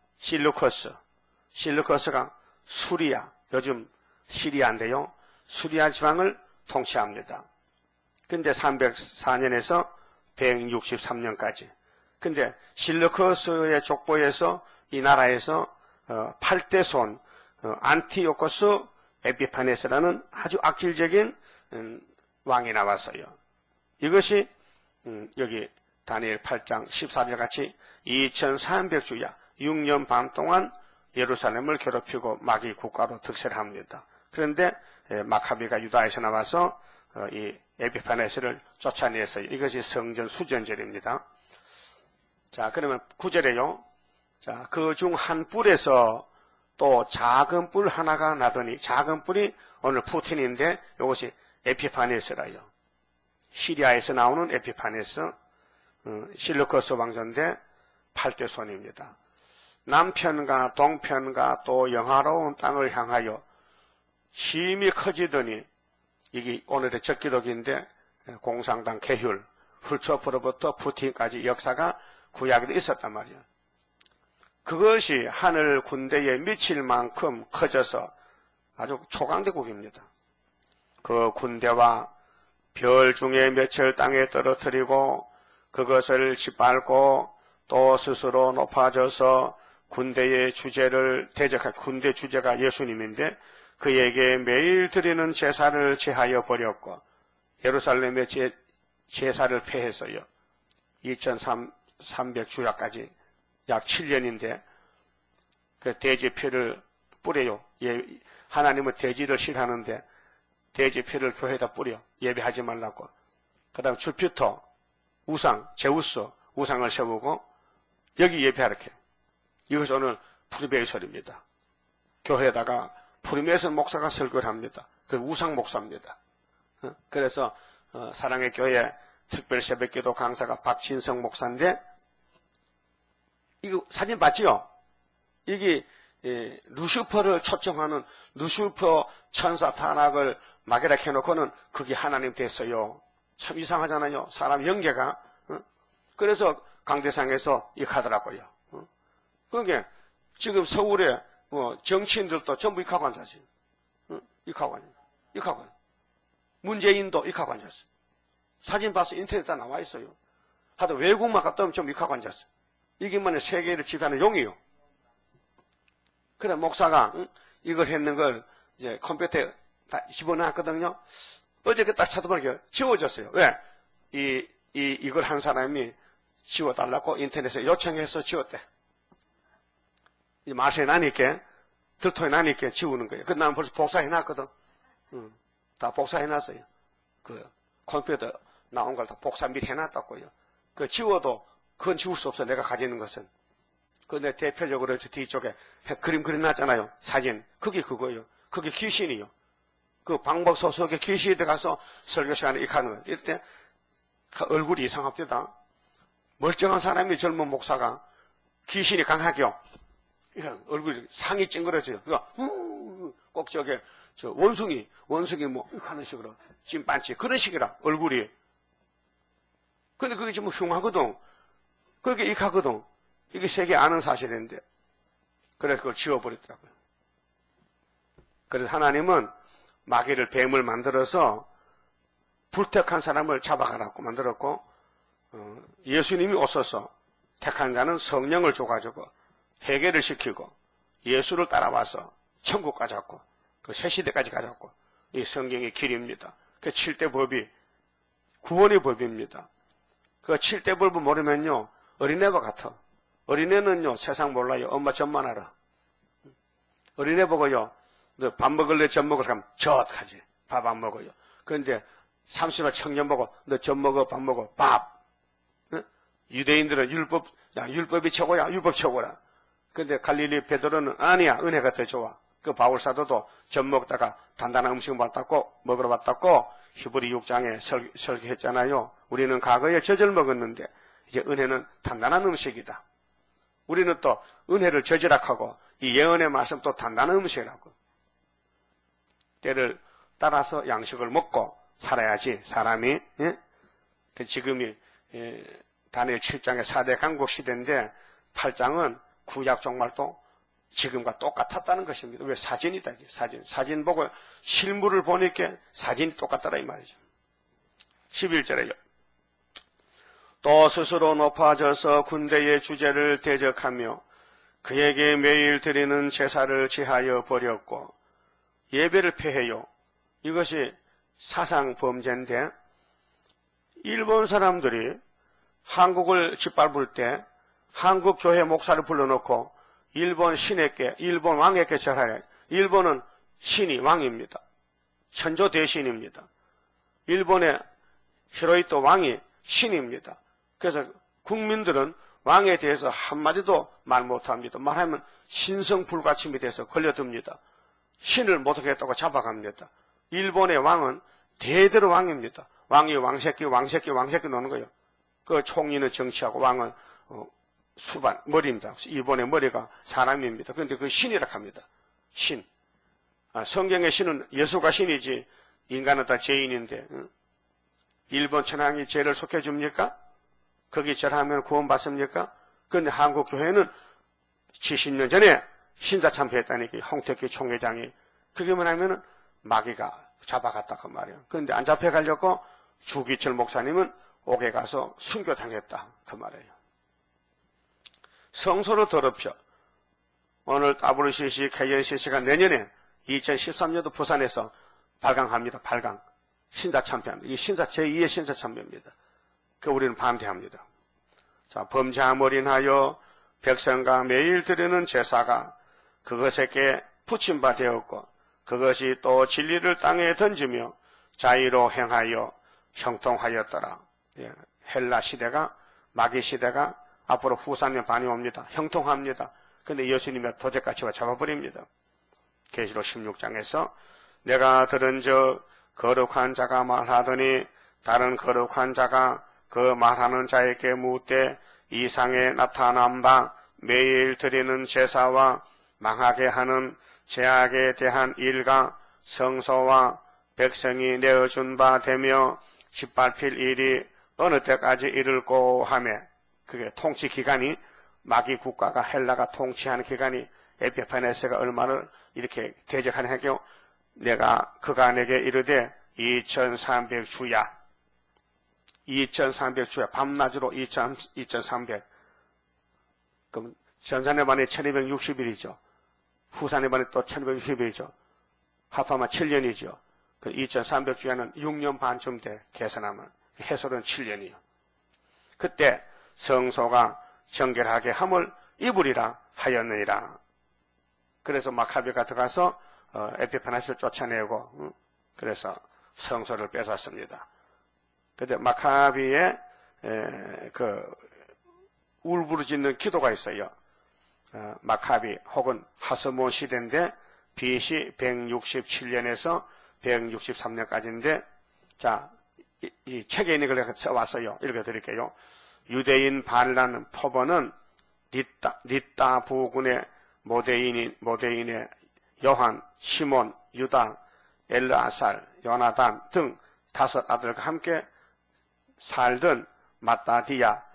Speaker 1: 실루커스가 수리아, 요즘 시리아인데요. 수리아 지방을 통치합니다. 근데 304년에서 163년까지. 근데 실루커스의 족보에서 이 나라에서 8대 손 안티오코스 에피파네스라는 아주 악질적인 왕이 나왔어요. 이것이 여기 다니엘 8장 14절 같이 2300주야 6년 반 동안 예루살렘을 괴롭히고 마귀 국가로 득세합니다. 그런데 마카비가 유다에서 나와서 이 에피파네스를 쫓아냈어요. 이것이 성전 수전절입니다. 자, 그러면 9절에요. 자, 그 중 한 뿔에서 또 작은 뿔 하나가 나더니 작은 뿔이 오늘 푸틴인데 이것이 에피파네스라요. 시리아에서 나오는 에피파네스 실루커스 왕조인데 8대 손입니다. 남편과 동편과 또 영화로운 땅을 향하여 심히 커지더니 이게 오늘의 적기록인데 공산당 계율 훌초프로부터 푸틴까지 역사가 구약에도 있었단 말이에요. 그것이 하늘 군대에 미칠 만큼 커져서 아주 초강대국입니다. 그 군대와 별 중에 몇을 땅에 떨어뜨리고 그것을 짓밟고 또 스스로 높아져서 군대의 주제를 대적한 군대 주제가 예수님인데 그에게 매일 드리는 제사를 제하여 버렸고 예루살렘의 제사를 폐했어요. 2300주야까지 약 7년인데 그 돼지피를 뿌려요. 하나님은 돼지를 싫어하는데 돼지피를 교회에다 뿌려 예배하지 말라고. 그 다음 주피터 우상 제우스 우상을 세우고 여기 예배하라 해요. 이것이 오늘 프리메이설입니다. 교회에다가 프리메이슨 목사가 설교를 합니다. 그 우상 목사입니다. 그래서 사랑의 교회 특별 새벽기도 강사가 박진성 목사인데 이거 사진 봤지요? 이게 루시퍼를 초청하는 루시퍼 천사 탄악을 막이라 해놓고는 그게 하나님 됐어요. 참 이상하잖아요. 사람 연계가. 그래서 강대상에서 이렇게 하더라고요. 그러니까 지금 서울에 정치인들도 전부 이카고 앉았어요. 이카고 앉았어요. 문재인도 이카고 앉았어요. 사진 봐서 인터넷에 다 나와 있어요. 하여튼 외국만 갔다 오면 좀 이카고 앉았어요. 이게 뭐냐, 세계를 지배하는 용이요. 그래, 목사가, 이걸 했는 걸, 이제 컴퓨터에 다 집어넣었거든요. 어저께 딱 찾아보니까 지워졌어요. 왜? 이걸 한 사람이 지워달라고 인터넷에 요청해서 지웠대. 이 맛이 나니까, 들통이 나니까 지우는 거예요. 그 나는 벌써 복사해놨거든. 다 복사해놨어요. 그 컴퓨터 나온 걸 다 복사 미리 해놨다고요. 그 지워도 그건 지울 수 없어. 내가 가지는 것은. 근데 대표적으로 저 뒤쪽에 그림 그려놨잖아요. 사진. 그게 그거예요. 그게 귀신이요. 그 방법소 속에 귀신이 들어가서 설교 시간에 이렇게 하는 거예요. 이럴 때 얼굴이 이상합니다. 멀쩡한 사람이 젊은 목사가 귀신이 강하게요. 이런 얼굴이 상이 찡그러져요. 그러니까 꼭 저게 저 원숭이 뭐 이렇게 하는 식으로 찐반치 그런 식이라 얼굴이. 근데 그게 좀 흉하거든. 그렇게 익하거든. 이게 세계 아는 사실인데. 그래서 그걸 지워버렸더라고요. 그래서 하나님은 마귀를 뱀을 만들어서 불택한 사람을 잡아가라고 만들었고, 예수님이 오셔서 택한 자는 성령을 줘가지고 회개를 시키고 예수를 따라와서 천국 가졌고 그 새시대까지 가졌고 이 성경의 길입니다. 그 7대 법이 구원의 법입니다. 그 7대 법을 모르면요 어린애와 같아. 어린애는요 세상 몰라요. 엄마 젖만 알아. 어린애 보고요 너 밥 먹을래 젖 먹을 하면 젖하지. 밥 안 먹어요. 그런데 30살 청년 보고 너 젖 먹어 밥 먹어 밥. 유대인들은 율법이 최고야. 율법 최고라. 근데 갈릴리 베드로는 아니야. 은혜가 더 좋아. 그 바울 사도도 젖 먹다가 단단한 음식을 먹으러 왔다고 히브리 6장에 설교했잖아요. 우리는 과거에 젖을 먹었는데 이제 은혜는 단단한 음식이다. 우리는 또 은혜를 저지락하고 이 예언의 말씀 또 단단한 음식이라고. 때를 따라서 양식을 먹고 살아야지 사람이. 예? 지금이 다니엘 7장의 4대 강국 시대인데 8장은 구약 종말도 지금과 똑같았다는 것입니다. 왜? 사진이다. 이게. 사진 보고 실물을 보니까 사진이 똑같더라 이 말이죠. 11절에요. 또 스스로 높아져서 군대의 주제를 대적하며 그에게 매일 드리는 제사를 취하여 버렸고 예배를 폐해요. 이것이 사상 범죄인데 일본 사람들이 한국을 짓밟을 때 한국 교회 목사를 불러놓고 일본 신에게, 일본 왕에게 절하래. 일본은 신이 왕입니다. 천조 대신입니다. 일본의 히로히토 왕이 신입니다. 그래서 국민들은 왕에 대해서 한마디도 말 못합니다. 말하면 신성 불가침이 돼서 걸려듭니다. 신을 못하겠다고 잡아갑니다. 일본의 왕은 대대로 왕입니다. 왕이 왕새끼 노는 거예요. 그 총리는 정치하고 왕은 수반, 머리입니다. 일본의 머리가 사람입니다. 그런데 그 신이라고 합니다. 신. 성경의 신은 예수가 신이지 인간은 다 죄인인데 일본 천황이 죄를 속해줍니까? 거기 절하면 구원받습니까? 그런데 한국 교회는 70년 전에 신사참배했다니까 홍택기 총회장이. 그게 뭐냐면은 마귀가 잡아갔다 그 말이에요. 그런데 안 잡혀가려고 주기철 목사님은 옥에 가서 순교당했다 그 말이에요. 성소를 더럽혀. 오늘 WCC, KNCC가 내년에 2013년도 부산에서 발강합니다. 발강. 신사참배합니다. 이 제2의 신사참배입니다. 그 우리는 반대합니다. 자, 범죄함으로 백성과 매일 드리는 제사가 그것에게 붙임바 되었고 그것이 또 진리를 땅에 던지며 자의로 행하여 형통하였더라. 예, 헬라 시대가 마귀 시대가 앞으로 후사년 반이 옵니다. 형통합니다. 그런데 예수님의 도적같이와 잡아버립니다. 계시록 16장에서 내가 들은 저 거룩한 자가 말하더니 다른 거룩한 자가 그 말하는 자에게 묻되 이상에 나타난 바 매일 드리는 제사와 망하게 하는 제약에 대한 일과 성소와 백성이 내어준 바 되며 짓밟힐 일이 어느 때까지 이를꼬 하며 그게 통치 기간이 마귀 국가가 헬라가 통치하는 기간이 에피파네스가 얼마를 이렇게 대적하는 해교 내가 그가 내게 이르되 2300주야 2300주야 밤낮으로 2300 그럼 전산해반이 1260일이죠. 후산해반이 또 1260일이죠. 합하면 7년이죠. 그 2300주야는 6년 반쯤 돼, 계산하면. 해솔은 7년이요. 그때 성소가 정결하게 함을 입으리라 하였느니라. 그래서 마카비가 들어가서 에피파네스를 쫓아내고 그래서 성소를 뺏었습니다. 근데 마카비의 그 울부짖는 기도가 있어요. 마카비 혹은 하스몬 시대인데 BC 167년에서 163년까지인데 자, 이 책에 있는 걸 써왔어요. 읽어드릴게요. 유대인 반란 포번은 리따 부군의 모데인의 요한, 시몬, 유다, 엘르아살, 요나단 등 5 아들과 함께 살던 마따디아,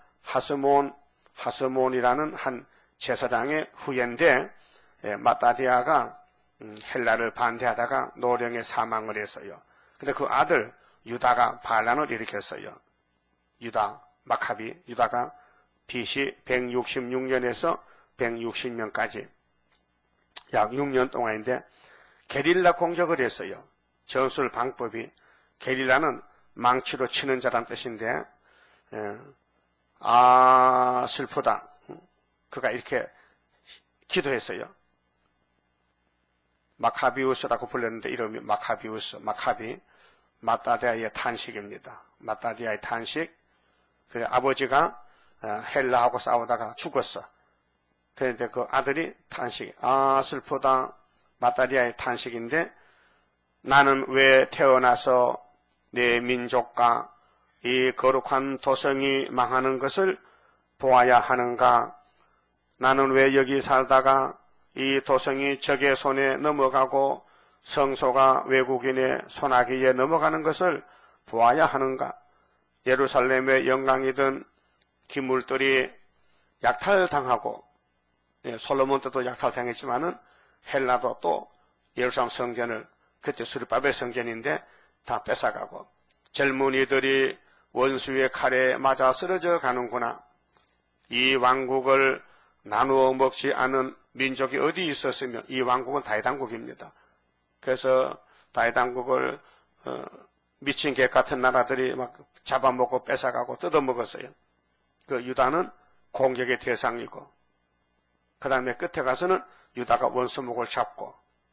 Speaker 1: 하스몬이라는 한 제사장의 후예인데 마따디아가 헬라를 반대하다가 노령에 사망을 했어요. 근데 그 아들 유다가 반란을 일으켰어요. 유다, 마카비, 유다가 BC 166년에서 160년까지 약 6년 동안인데 게릴라 공격을 했어요. 전술 방법이 게릴라는 망치로 치는 자란 뜻인데 슬프다. 그가 이렇게 기도했어요. 마카비우스라고 불렸는데 이름이 마카비우스, 마카비, 마따디아의 탄식입니다. 마따디아의 탄식. 그래 아버지가 헬라하고 싸우다가 죽었어. 그런데 그 아들이 탄식, 슬프다. 마따디아의 탄식인데 나는 왜 태어나서 내 민족과 이 거룩한 도성이 망하는 것을 보아야 하는가? 나는 왜 여기 살다가 이 도성이 적의 손에 넘어가고 성소가 외국인의 손아귀에 넘어가는 것을 보아야 하는가? 예루살렘의 영광이던 기물들이 약탈당하고 솔로몬 때도 약탈당했지만은 헬라도 또 예루살렘 성전을 그때 수르바벨 성전인데 다 뺏어가고 젊은이들이 원수의 칼에 맞아 쓰러져 가는구나. 이 왕국을 나누어 먹지 않은 민족이 어디 있었으면 이 왕국은 다윗왕국입니다. 그래서 다윗왕국을 미친 개 같은 나라들이 막 잡아먹고 뺏어가고 뜯어먹었어요. 그 유다는 공격의 대상이고 그 다음에 끝에 가서는 유다가 원수목을 잡고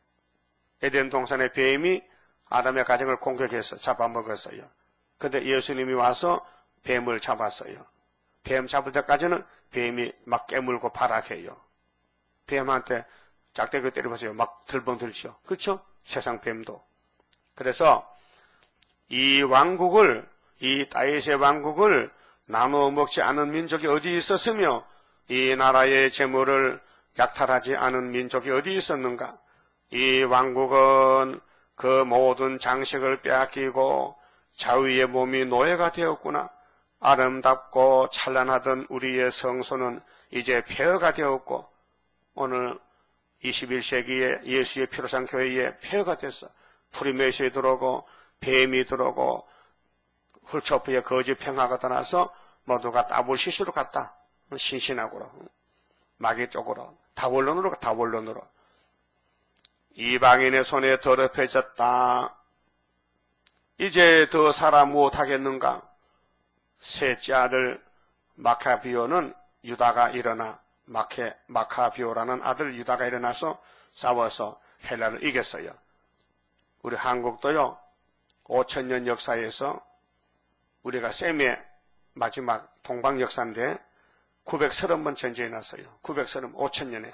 Speaker 1: 에덴 동산의 뱀이 아담의 가정을 공격해서 잡아먹었어요. 근데 예수님이 와서 뱀을 잡았어요. 뱀 잡을 때까지는 뱀이 막 깨물고 발악해요. 뱀한테 짝대기 때려보세요. 막 들벙들죠. 그렇죠? 세상 뱀도. 그래서 이 왕국을, 이 다윗의 왕국을 나누어 먹지 않은 민족이 어디 있었으며 이 나라의 재물을 약탈하지 않은 민족이 어디 있었는가? 이 왕국은 그 모든 장식을 빼앗기고 자위의 몸이 노예가 되었구나. 아름답고 찬란하던 우리의 성소는 이제 폐허가 되었고 오늘 21세기에 예수의 피로 산 교회에 폐허가 됐어. 프리메이션이 들어오고 뱀이 들어오고 훌초프의 거짓 평화가 떠나서 모두가 따블시스로 갔다. 신신하고로 마귀 쪽으로 다원론으로 이방인의 손에 더럽혀졌다. 이제 더 살아 무엇하겠는가? 셋째 아들 마카비오는 유다가 일어나 마카비오라는 아들 유다가 일어나서 싸워서 헬라를 이겼어요. 우리 한국도요 5000년 역사에서 우리가 셈의 마지막 동방 역사인데 930번 전쟁이 났어요. 50년에.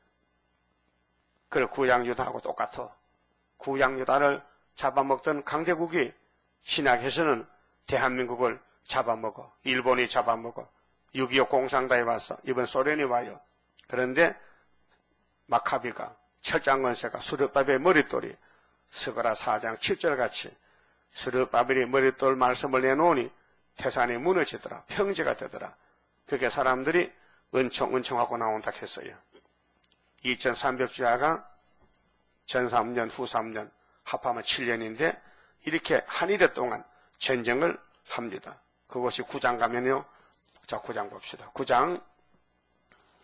Speaker 1: 그걸 구양유다하고 똑같아. 구양유다를 잡아먹던 강대국이 신약에서는 대한민국을 잡아먹어. 일본이 잡아먹어. 6.25 공상다에 와서 이번 소련이 와요. 그런데 마카비가 철장건세가 스룹바벨의 머릿돌이 스가랴 4장 7절같이 스룹바벨이 머릿돌 말씀을 내놓으니 태산이 무너지더라. 평지가 되더라. 그게 사람들이 은총하고 나온다 했어요. 2300주야가 전 3년 후 3년 합하면 7년인데 이렇게 한 일해 동안 전쟁을 합니다. 그것이 9장 가면요. 자, 9장 봅시다. 9장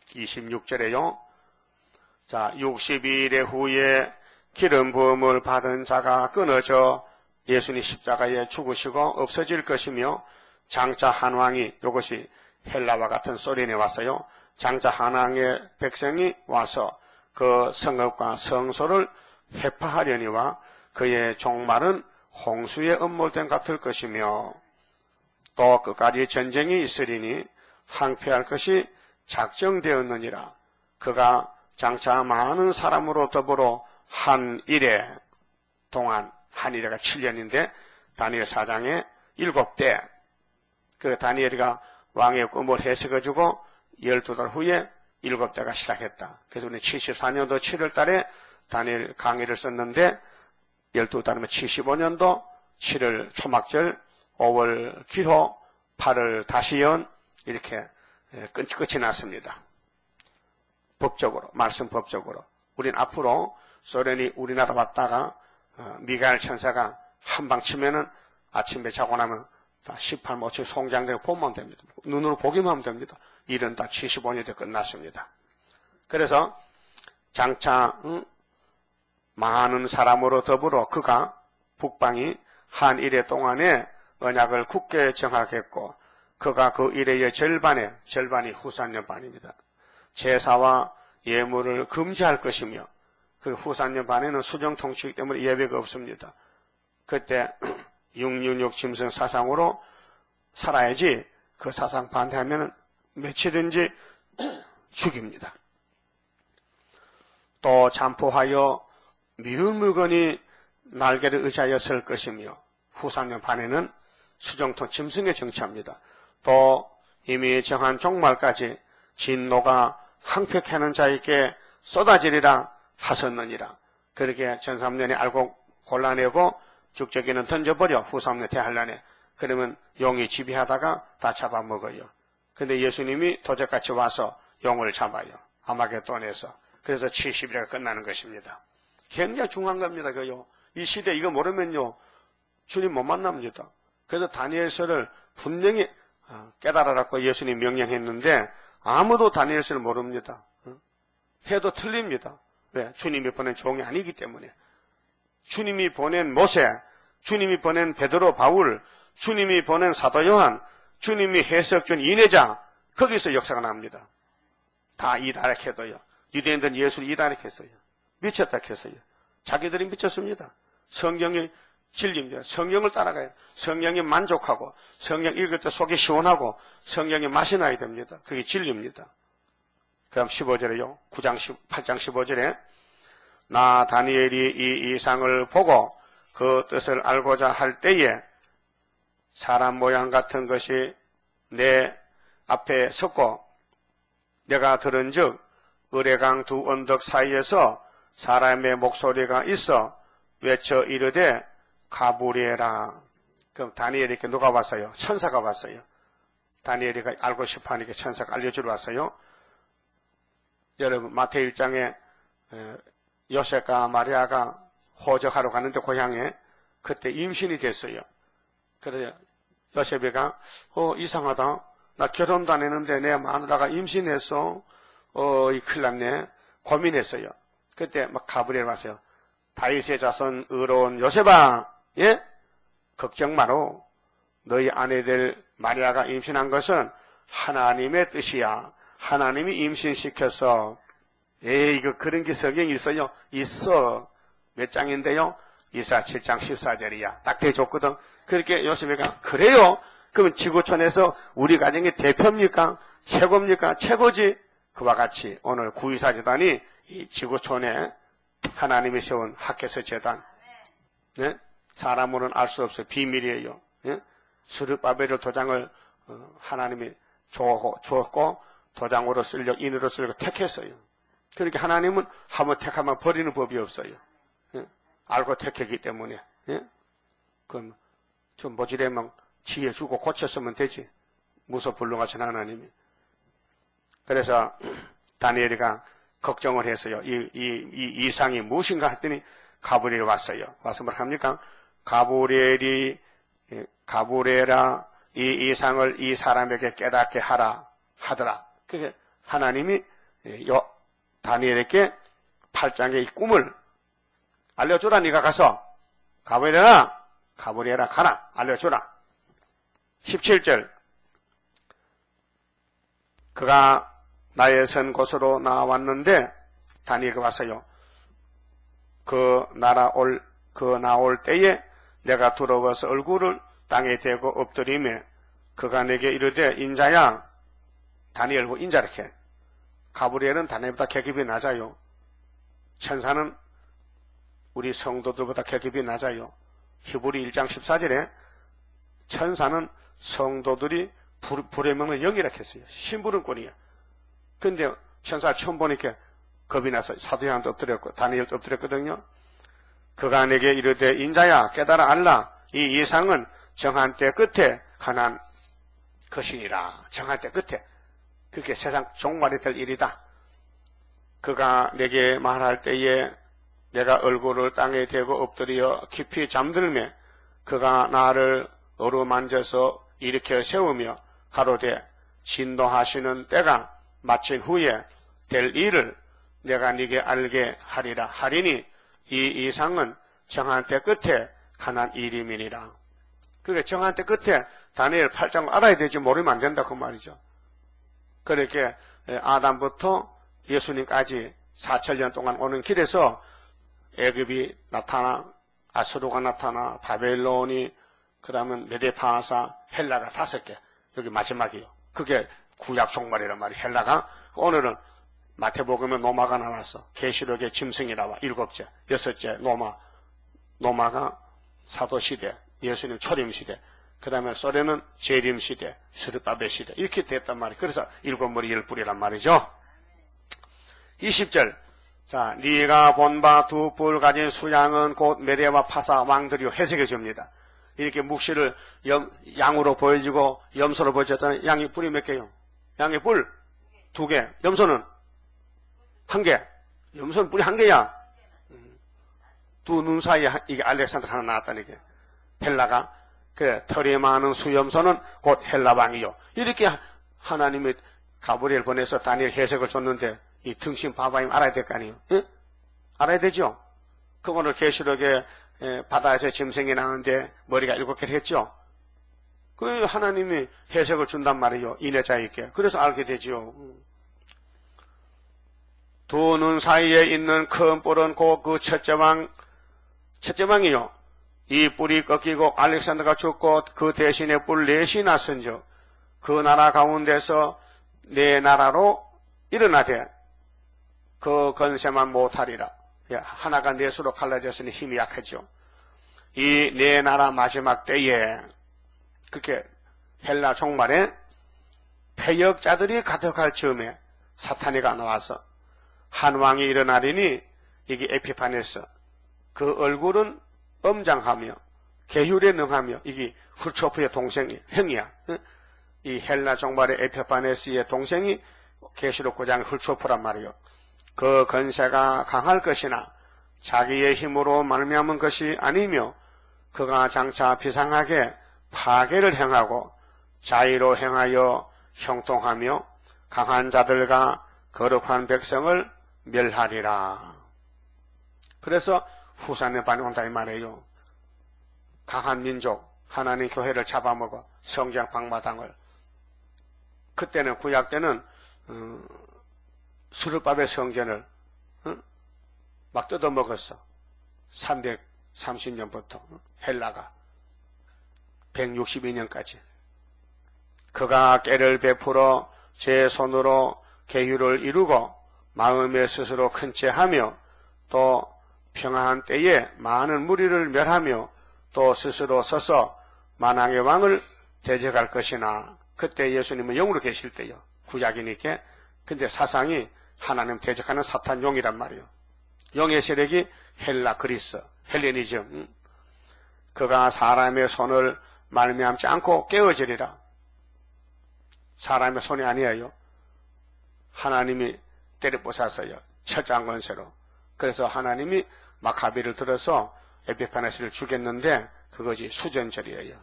Speaker 1: 26절에요. 자, 60일 후에 기름 부음을 받은 자가 끊어져 예수님 십자가에 죽으시고 없어질 것이며 장차 한 왕이, 이것이 헬라와 같은 소련에 왔어요. 장차 한 왕의 백성이 와서 그 성읍과 성소를 해파하려니와 그의 종말은 홍수에 음몰된 같을 것이며 또 끝까지 전쟁이 있으리니 항폐할 것이 작정되었느니라. 그가 장차 많은 사람으로 더불어 한 일에 동안, 한 일에가 7년인데 다니엘 4장에 7대, 그 다니엘이가 왕의 꿈을 해석해주고 12달 후에 7대가 시작했다. 그래서 우리는 74년도 7월 달에 다니엘 강의를 썼는데 12달이면 75년도 7월 초막절, 5월 기호, 8월 다시연, 이렇게 끝이 났습니다. 법적으로, 말씀 법적으로. 우린 앞으로 소련이 우리나라 왔다가 미가엘 천사가 한 방 치면은 아침에 자고 나면 다 18모치 송장되고 보면 됩니다. 눈으로 보기만 하면 됩니다. 일은 다 75년에 끝났습니다. 그래서 장차 많은 사람으로 더불어 그가 북방이 한 일해 동안에 언약을 굳게 정하겠고 그가 그 일해의 절반이 후산년 반입니다. 제사와 예물을 금지할 것이며 그 후산년 반에는 수정통치이기 때문에 예배가 없습니다. 그때 666 짐승 사상으로 살아야지 그 사상 반대하면 며칠든지 죽입니다. 또 잠포하여 미운 물건이 날개를 의지하여 설 것이며 후산년 반에는 수정통 짐승에 정치합니다. 또 이미 정한 종말까지 진노가 항폐케하는 자에게 쏟아지리라 하셨느니라. 그렇게 전 3년에 알고 골라내고 죽적이는 던져버려 후삼년 대환란에. 그러면 용이 지배하다가 다 잡아먹어요. 근데 예수님이 도적같이 와서 용을 잡아요. 아마겟돈에서. 그래서 70일가 끝나는 것입니다. 굉장히 중요한 겁니다. 그요. 이 시대 이거 모르면요 주님 못 만납니다. 그래서 다니엘서를 분명히 깨달아라고 예수님 명령했는데 아무도 다니엘서를 모릅니다. 해도 틀립니다. 왜? 주님이 보낸 종이 아니기 때문에. 주님이 보낸 모세, 주님이 보낸 베드로 바울, 주님이 보낸 사도 요한, 주님이 해석준 인회자, 거기서 역사가 납니다. 다 이다락해도요. 유대인들은 예수를 이다락했어요. 미쳤다 했어요. 자기들이 미쳤습니다. 성경이 진리입니다. 성경을 따라가요. 성경이 만족하고 성경 읽을 때 속이 시원하고 성경이 맛이 나야 됩니다. 그게 진리입니다. 그럼 15절에요. 8장 15절에 나 다니엘이 이 이상을 보고 그 뜻을 알고자 할 때에 사람 모양 같은 것이 내 앞에 섰고 내가 들은즉 의뢰강 두 언덕 사이에서 사람의 목소리가 있어 외쳐 이르되 가브리엘아. 그럼 다니엘에게 누가 왔어요? 천사가 왔어요. 다니엘이가 알고 싶어하니까 천사가 알려주러 왔어요. 여러분 마태오 1장에 요셉과 마리아가 호적하러 가는데 고향에 그때 임신이 됐어요. 그래서 요셉이가 이상하다. 나 결혼도 안 했는데 내 마누라가 임신했어. 이 큰일 났네. 고민했어요. 그때 막 가브리엘 왔어요. 다윗의 자손 의로운 요셉아, 예? 걱정 마로. 너희 아내들 마리아가 임신한 것은 하나님의 뜻이야. 하나님이 임신시켜서 이거 그런 게 성경이 있어요? 있어. 몇 장인데요? 이사 7장 14절이야. 딱 대줬거든. 그렇게 요셉이가 그래요? 그러면 지구촌에서 우리 가정의 대표입니까? 최고입니까? 최고지. 그와 같이 오늘 구이사 재단이 이 지구촌에 하나님이 세운 학개서 재단. 네? 사람으로는 알 수 없어요. 비밀이에요. 네? 스룹바벨 도장을 하나님이 주었고 도장으로 쓰려고 인으로 쓰려고 택했어요. 그러니까 하나님은 한번 택하면 버리는 법이 없어요. 예? 알고 택했기 때문에. 예? 그럼 좀 모지래면 지혜 주고 고쳤으면 되지. 무소불능하신 하나님이. 그래서 다니엘이가 걱정을 했어요. 이 이상이 무엇인가 했더니 가브리엘이 왔어요. 와서 뭘 합니까? 가브리엘아 이 이상을 이 사람에게 깨닫게 하더라. 그게 하나님이 다니엘에게 8장의 이 꿈을 알려주라. 네가 가서 가버려라. 가라. 알려주라. 17절 그가 나의 선 곳으로 나왔는데 다니엘이 와서요. 그 나올 때에 내가 두려워서 얼굴을 땅에 대고 엎드리며 그가 내게 이르되 인자야. 다니엘고 인자 이렇게. 가브리엘은 다니엘보다 계급이 낮아요. 천사는 우리 성도들보다 계급이 낮아요. 히브리 1장 14절에 천사는 성도들이 불의 명을 영이라고 했어요. 심부름꾼이야. 근데 천사를 처음 보니까 겁이 나서 사도요한도 엎드렸고 다니엘도 엎드렸거든요. 그가 내게 이르되 인자야 깨달아 알라. 이 이상은 정한 때 끝에 관한 것이니라. 정한 때 끝에. 그게 세상 종말이 될 일이다. 그가 내게 말할 때에 내가 얼굴을 땅에 대고 엎드려 깊이 잠들며 그가 나를 어루만져서 일으켜 세우며 가로되 진노하시는 때가 마친 후에 될 일을 내가 네게 알게 하리라 하리니 이 이상은 정한 때 끝에 관한 일임이니라. 그게 정한 때 끝에 다니엘 8장 알아야 되지 모르면 안 된다 그 말이죠. 그렇게 아담부터 예수님까지 4,000년 동안 오는 길에서 애굽이 나타나 아수르가 나타나 바벨론이 그다음은 메데파사 헬라가 5개 여기 마지막이요. 그게 구약 종말이란 말이에요. 헬라가 오늘은 마태복음에 노마가 나왔어. 계시록에 짐승이 나와 7째 6째 노마가 사도시대 예수님 초림시대 그 다음에 소련은 재림시대 스르바벨 시대 이렇게 됐단 말이에요. 그래서 7머리 10뿔이란 말이죠. 20절 자 네가 본 바 2뿔 가진 수양은 곧 메대와 파사 왕들이요 해석해 줍니다. 이렇게 묵시를 양으로 보여지고 염소로 보여졌잖아요. 양이 뿔이 몇 개요? 양의 뿔 2개 염소는 1개 염소는 뿔이 1개야. 두 눈 사이에 이게 알렉산더 하나 나왔다니까. 헬라가 그래 털이 많은 수염소는 곧 헬라왕이요. 이렇게 하나님이 가브리엘 보내서 다니엘 해석을 줬는데 이 등신 바바임 알아야 될 거 아니에요. 예? 알아야 되죠. 그거를 계시록에 바다에서 짐승이 나오는데 머리가 7개를 했죠. 그 하나님이 해석을 준단 말이에요. 인애자 있게. 그래서 알게 되죠. 두 눈 사이에 있는 큰 뿔은 곧 그 첫째 왕이요. 이 뿔이 꺾이고 알렉산더가 죽고 그 대신에 뿔 넷이 났은즉 그 나라 가운데서 내 나라로 일어나되 그 건세만 못하리라. 하나가 넷으로 갈라졌으니 힘이 약하죠. 이 내 나라 마지막 때에 그렇게 헬라 종말에 패역자들이 가득할 즈음에 사탄이가 나와서 한 왕이 일어나리니 이게 에피파네스 그 얼굴은 엄장하며 계율에 능하며 이게 훌초프의 형이야. 이 헬라 종말의 에피파네스의 동생이 계시록 9장 훌초프란 말이요. 그 건세가 강할 것이나 자기의 힘으로 말미암은 것이 아니며 그가 장차 비상하게 파괴를 행하고 자의로 행하여 형통하며 강한 자들과 거룩한 백성을 멸하리라. 그래서 후산의 반이 온다 이 말이에요. 강한 민족 하나님 교회를 잡아먹어 성경 방마당을 그때는 구약 때는 수르바벨 성전을 막 뜯어먹었어. 330년부터 헬라가 162년까지 그가 깨를 베풀어 제 손으로 계율을 이루고 마음에 스스로 큰 채하며 또 평화한 때에 많은 무리를 멸하며 또 스스로 서서 만왕의 왕을 대적할 것이나 그때 예수님은 영으로 계실 때요. 구약이니까. 근데 사상이 하나님 대적하는 사탄 용이란 말이에요. 용의 세력이 헬라 그리스 헬레니즘. 그가 사람의 손을 말미암지 않고 깨어지리라. 사람의 손이 아니에요. 하나님이 때려부쉈어요. 철장건세로. 그래서 하나님이 마카비를 들어서 에피파네스를 죽였는데 그것이 수전절이에요.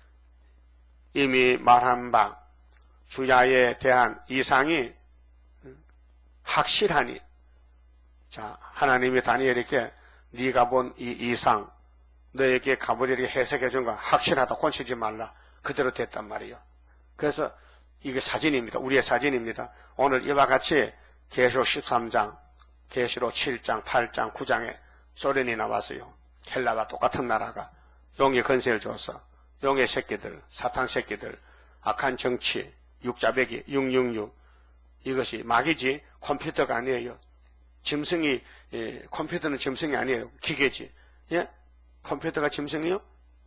Speaker 1: 이미 말한 바 주야에 대한 이상이 확실하니. 자, 하나님이 다니엘에게 네가 본 이 이상 너에게 가브리엘이 해석해 준 거 확실하다. 곤치지 말라. 그대로 됐단 말이에요. 그래서 이게 사진입니다. 우리의 사진입니다. 오늘 이와 같이 계시록 13장, 계시록 7장, 8장, 9장에 소련이 나왔어요. 헬라와 똑같은 나라가 용의 건세를 줘서 용의 새끼들, 사탄 새끼들, 악한 정치, 육자배기, 666 이것이 마귀지 컴퓨터가 아니에요. 짐승이 컴퓨터는 짐승이 아니에요. 기계지. 예? 컴퓨터가 짐승이요?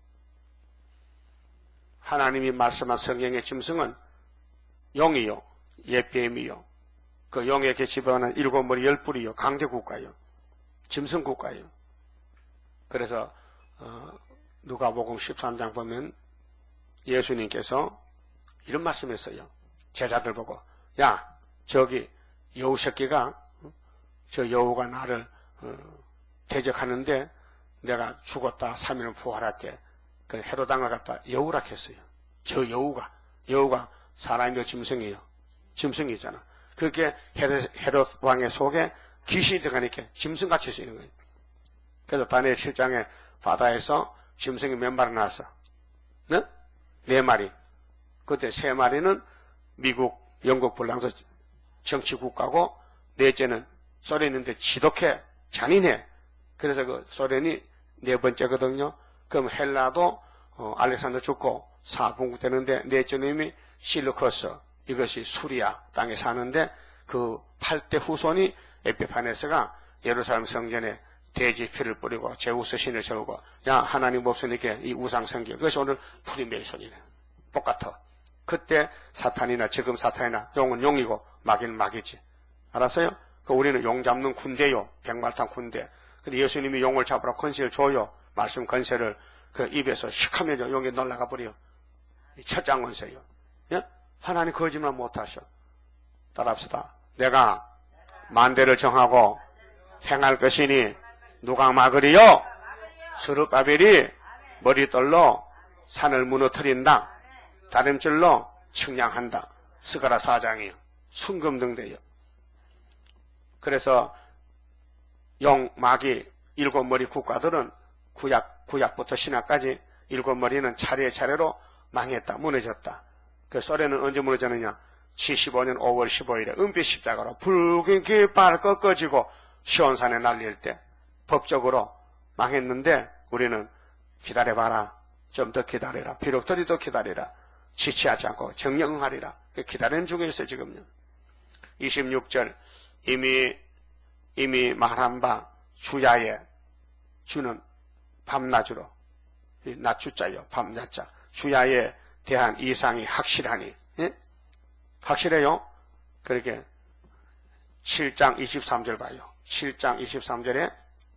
Speaker 1: 하나님이 말씀한 성령의 짐승은 용이요, 예뱀이요. 그 용에게 집어가는 7머리 10뿔이요, 강대국가요, 짐승국가요. 그래서 누가복음 13장 보면 예수님께서 이런 말씀했어요. 제자들 보고, 야, 저기 여우 새끼가 저 여우가 나를 대적하는데 내가 죽었다 3일은 부활할게. 그 헤롯 왕을 갖다 여우라 했어요. 저 여우가 사람이요 짐승이에요. 짐승이잖아. 그게 헤롯 왕의 속에 귀신이 들어가니까 짐승같이 쓰이는 거예요. 그래서 다니엘 7장에 바다에서 짐승이 몇 마리 나왔어? 네? 4마리. 그때 3마리는 미국, 영국 불랑서 정치국가고 넷째는 소련인데 지독해, 잔인해. 그래서 그 소련이 4번째거든요. 그럼 헬라도 알렉산더 죽고 4분국 되는데 넷째 놈이 실루커스, 이것이 수리아 땅에 사는데 그 8대 후손이 에피파네스가 예루살렘 성전에 돼지 피를 뿌리고 제우스 신을 세우고 야 하나님 없으니까 이 우상 섬겨. 그것이 오늘 프리메이슨이래. 똑같아. 그때 사탄이나 지금 사탄이나 용은 용이고 마귀는 마귀지. 알았어요? 그 우리는 용 잡는 군대요. 백말탄 군대. 근데 예수님이 용을 잡으라 권세를 줘요. 말씀 권세를 그 입에서 슉하면 용이 날아가 버려. 이 첫장 권세요. 예? 하나님 거짓말 못하셔. 따라합시다. 내가 만대를 정하고 행할 것이니 누가 막으리요? 스룹바벨이 머리떨로 산을 무너뜨린다. 다림줄로 측량한다. 스가랴 4장이요. 순금등대요. 그래서 용, 마귀, 7머리 국가들은 구약부터 신약까지 7머리는 차례차례로 망했다. 무너졌다. 그 소련은 언제 무너졌느냐? 75년 5월 15일에 은빛 십자가로 붉은 깃발 꺾어지고 시온산에 날릴 때 법적으로 망했는데 우리는 기다려봐라. 좀 더 기다려라. 비록 더 기다리라. 지체하지 않고 정령하리라. 기다리는 중에 있어요. 지금요. 26절 이미 말한 바 주야에 주는 밤낮으로 낮주자요. 밤낮자. 주야에 대한 이상이 확실하니. 예? 확실해요. 그렇게 7장 23절 봐요. 7장 23절에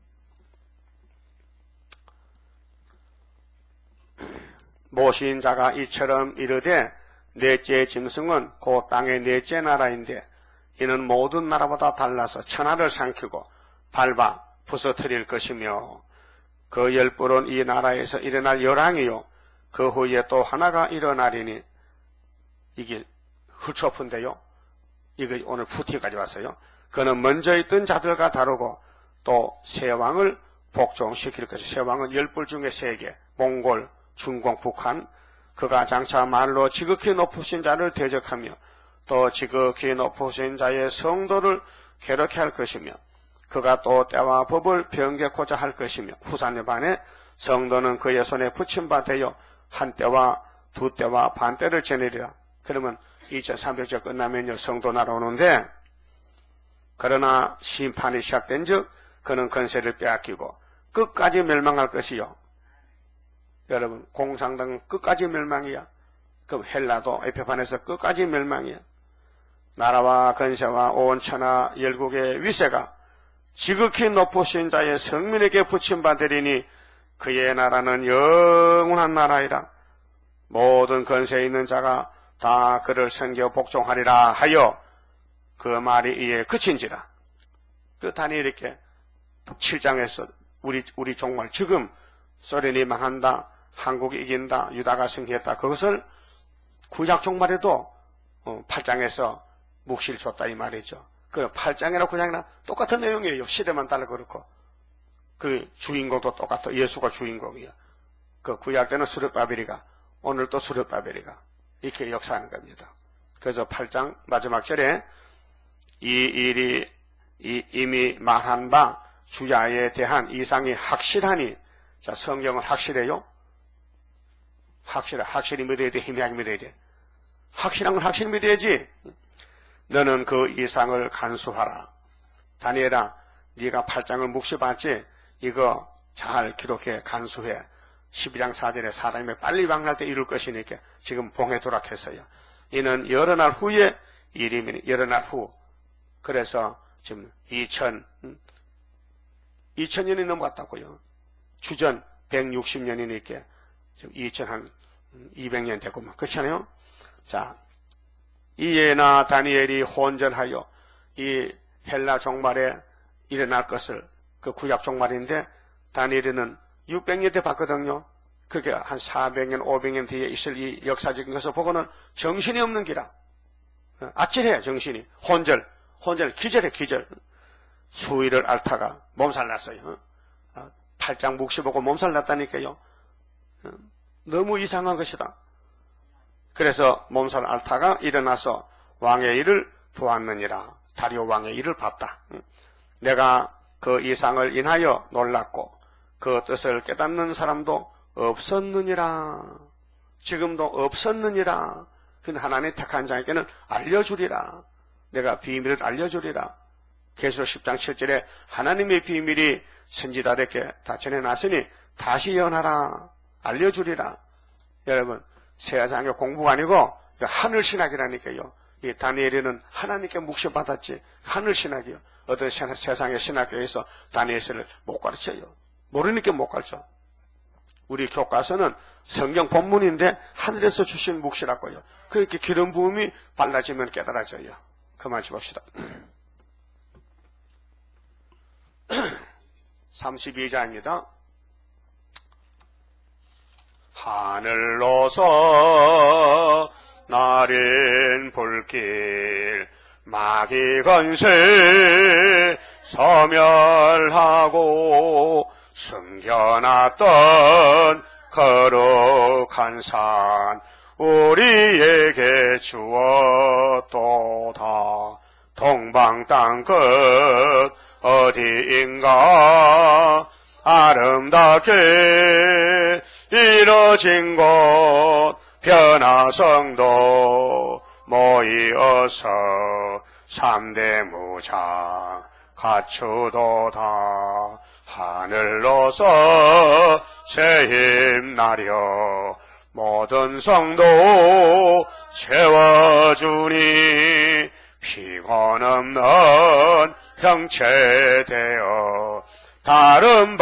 Speaker 1: 모신 자가 이처럼 이르되 넷째 짐승은 그 땅의 넷째 나라인데 이는 모든 나라보다 달라서 천하를 삼키고 밟아 부서뜨릴 것이며 그 10뿔은 이 나라에서 일어날 열왕이요 그 후에 또 하나가 일어나리니 이게 훌초푼데요. 이거 오늘 푸티까지 왔어요. 그는 먼저 있던 자들과 다르고 또 세 왕을 복종시킬 것이. 세 왕은 10뿔 중에 3개. 몽골, 중공, 북한. 그가 장차 말로 지극히 높으신 자를 대적하며 또 지극히 높으신 자의 성도를 괴롭게 할 것이며 그가 또 때와 법을 변개코자 할 것이며 후산에 반해 성도는 그의 손에 붙임바 되어 한 때와 두 때와 반 때를 지내리라. 그러면 2300절 끝나면요 성도 날아오는데 그러나 심판이 시작된 즉 그는 권세를 빼앗기고 끝까지 멸망할 것이요. 여러분 공산당 끝까지 멸망이야. 그럼 헬라도 에페판에서 끝까지 멸망이야. 나라와 권세와 온 천하 열국의 위세가 지극히 높으신 자의 성민에게 붙임받으리니 그의 나라는 영원한 나라이라. 모든 권세에 있는 자가 다 그를 섬겨 복종하리라 하여 그 말이 이에 그친지라. 그 다니엘 이렇게 7장에서 우리 종말 지금 소련이 망한다, 한국이 이긴다, 유다가 승리했다. 그것을 구약 종말에도 8장에서 묵시를 줬다 이 말이죠. 그 8장이나 9장이나 똑같은 내용이에요. 시대만 달라 그렇고. 그 주인공도 똑같아. 예수가 주인공이야. 그 구약 때는 스룹바벨이가, 오늘 또 스룹바벨이가 이렇게 역사하는 겁니다. 그래서 8장 마지막 절에 이 일이 이미 말한 바 주야에 대한 이상이 확실하니, 자, 성경은 확실해요? 확실히 믿어야 돼? 희미하게 믿어야 돼? 확실한 건 확실히 믿어야지. 너는 그 이상을 간수하라. 다니엘아, 네가 8장을 묵시봤지? 이거 잘 기록해, 간수해. 12장 4절에 사람이 빨리 망할 때 이룰 것이니까 지금 봉해 도락했어요. 이는 여러 날 후에 일이면 여러 날 후. 그래서 지금 2000년이 넘어갔다고요. 주전 160년이니까 지금 2200년 됐구만. 그렇잖아요? 자, 이에나 다니엘이 혼전하여 이 헬라 종말에 일어날 것을, 그 구약 종말인데 다니엘은 600년 때 봤거든요. 그게 한 400년, 500년 뒤에 있을 이 역사적인 것을 보고는 정신이 없는 기라. 아찔해, 정신이. 혼절, 기절해, 기절. 수위를 앓다가 몸살 났어요. 8장 묵시 보고 몸살 났다니까요. 너무 이상한 것이다. 그래서 몸살 앓다가 일어나서 왕의 일을 보았느니라. 다리오 왕의 일을 봤다. 내가 그 이상을 인하여 놀랐고 그 뜻을 깨닫는 사람도 없었느니라. 지금도 없었느니라. 근데 하나님 택한 자에게는 알려주리라. 내가 비밀을 알려주리라. 계시록 10장 7절에 하나님의 비밀이 선지자들에게 다 전해놨으니 다시 연하라. 알려주리라. 여러분, 세상의 공부가 아니고 하늘신학이라니까요. 이 다니엘은 하나님께 묵시받았지. 하늘신학이요. 어떤 세상의 신학교에서 다니엘을 못 가르쳐요. 모르니까 못 가르쳐. 우리 교과서는 성경 본문인데 하늘에서 주신 묵시라고요. 그렇게 기름 부음이 발라지면 깨달아져요. 그만 줍시다. 32장입니다. 하늘로서 나린 불길 마귀 건세 소멸하고 숨겨놨던 거룩한 산 우리에게 주었도다. 동방 땅끝 어디인가 아름답게 이뤄진 곳 변화성도 모이어서 3대 무장 갖추도다. 하늘로서 새 힘 나려 모든 성도 채워주니 피곤 없는 형체 되어 다른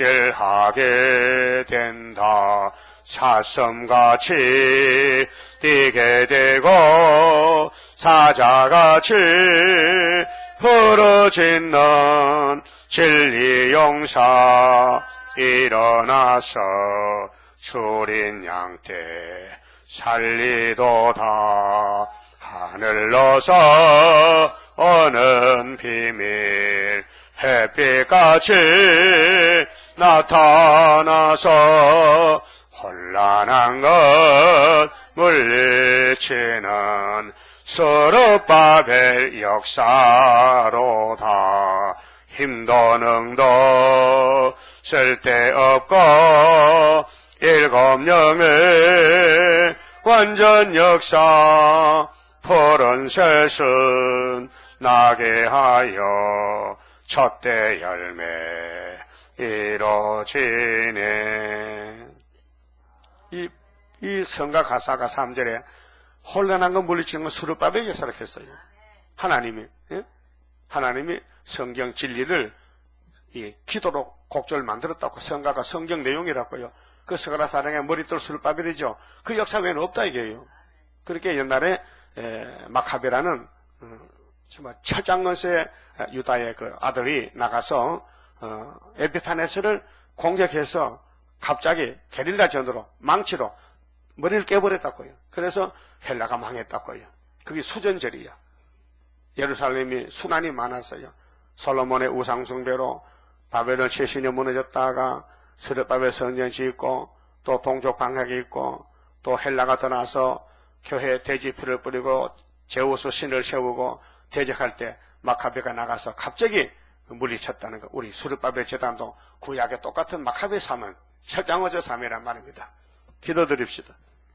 Speaker 1: 박질하게 된다. 사슴같이 뛰게 되고 사자같이 부르짖는 진리용사 일어나서 주린 양떼 살리도다. 하늘로서 오는 비밀 햇빛같이 나타나서 혼란한 것 물리치는 스룹바벨 역사로다. 힘도 능도 쓸데없고 일곱 영의 완전 역사 푸른 새순 나게 하여 첫대 열매 이루어지네. 이 성가 가사가 3절에 혼란한 거 물리치는 건 스룹바벨 역사를 했어요. 하나님이, 예? 하나님이 성경 진리를 이 기도로 곡절 만들었다고. 성가가 성경 내용이라고요. 그 스가랴 4장의 머릿돌 스룹바벨이죠. 그 역사 외에는 없다 이게요. 그렇게 옛날에 마카베라는 정말 철장건세 유다의 그 아들이 나가서 에피파네스를 공격해서 갑자기 게릴라 전으로 망치로 머리를 깨버렸다고요. 그래서 헬라가 망했다고요. 그게 수전절이야. 예루살렘이 순환이 많았어요. 솔로몬의 우상숭배로 바벨론 70년 무너졌다가 스룹바벨 성전 짓고 또 동족 방학이 있고 또 헬라가 떠나서 교회에 돼지피를 뿌리고 제우스 신을 세우고 대적할 때 마카베가 나가서 갑자기 물리쳤다는 거. 우리 스룹바벨 제단도 구약의 똑같은 마카베 삶은 철장어제 삶이란 말입니다. 기도드립시다.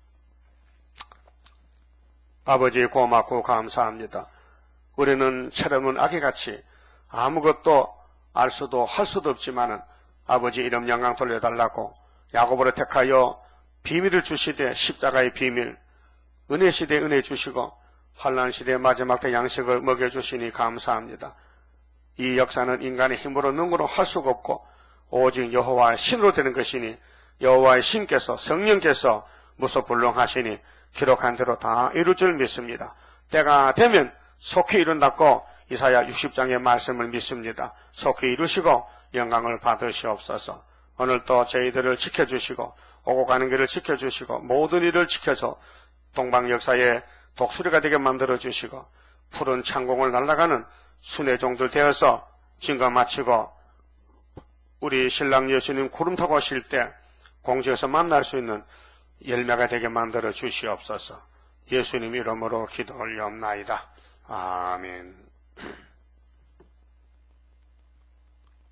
Speaker 1: 아버지 고맙고 감사합니다. 우리는 철없는 아기같이 아무것도 알 수도 할 수도 없지만은 아버지 이름 영광 돌려달라고 야고보를 택하여 비밀을 주시되 십자가의 비밀, 은혜 시대에 은혜 주시고 환난 시대의 마지막 때 양식을 먹여주시니 감사합니다. 이 역사는 인간의 힘으로 능으로 할 수가 없고 오직 여호와의 신으로 되는 것이니 여호와의 신께서 성령께서 무소불능하시니 기록한 대로 다 이룰 줄 믿습니다. 때가 되면 속히 이룬다고 이사야 60장의 말씀을 믿습니다. 속히 이루시고 영광을 받으시옵소서. 오늘도 저희들을 지켜주시고 오고 가는 길을 지켜주시고 모든 일을 지켜서 동방 역사의 독수리가 되게 만들어주시고 푸른 창공을 날아가는 순회 종들 되어서 증거 마치고 우리 신랑 예수님 구름 타고 오실 때 공중에서 만날 수 있는 열매가 되게 만들어 주시옵소서. 예수님 이름으로 기도 올려옵나이다. 아멘.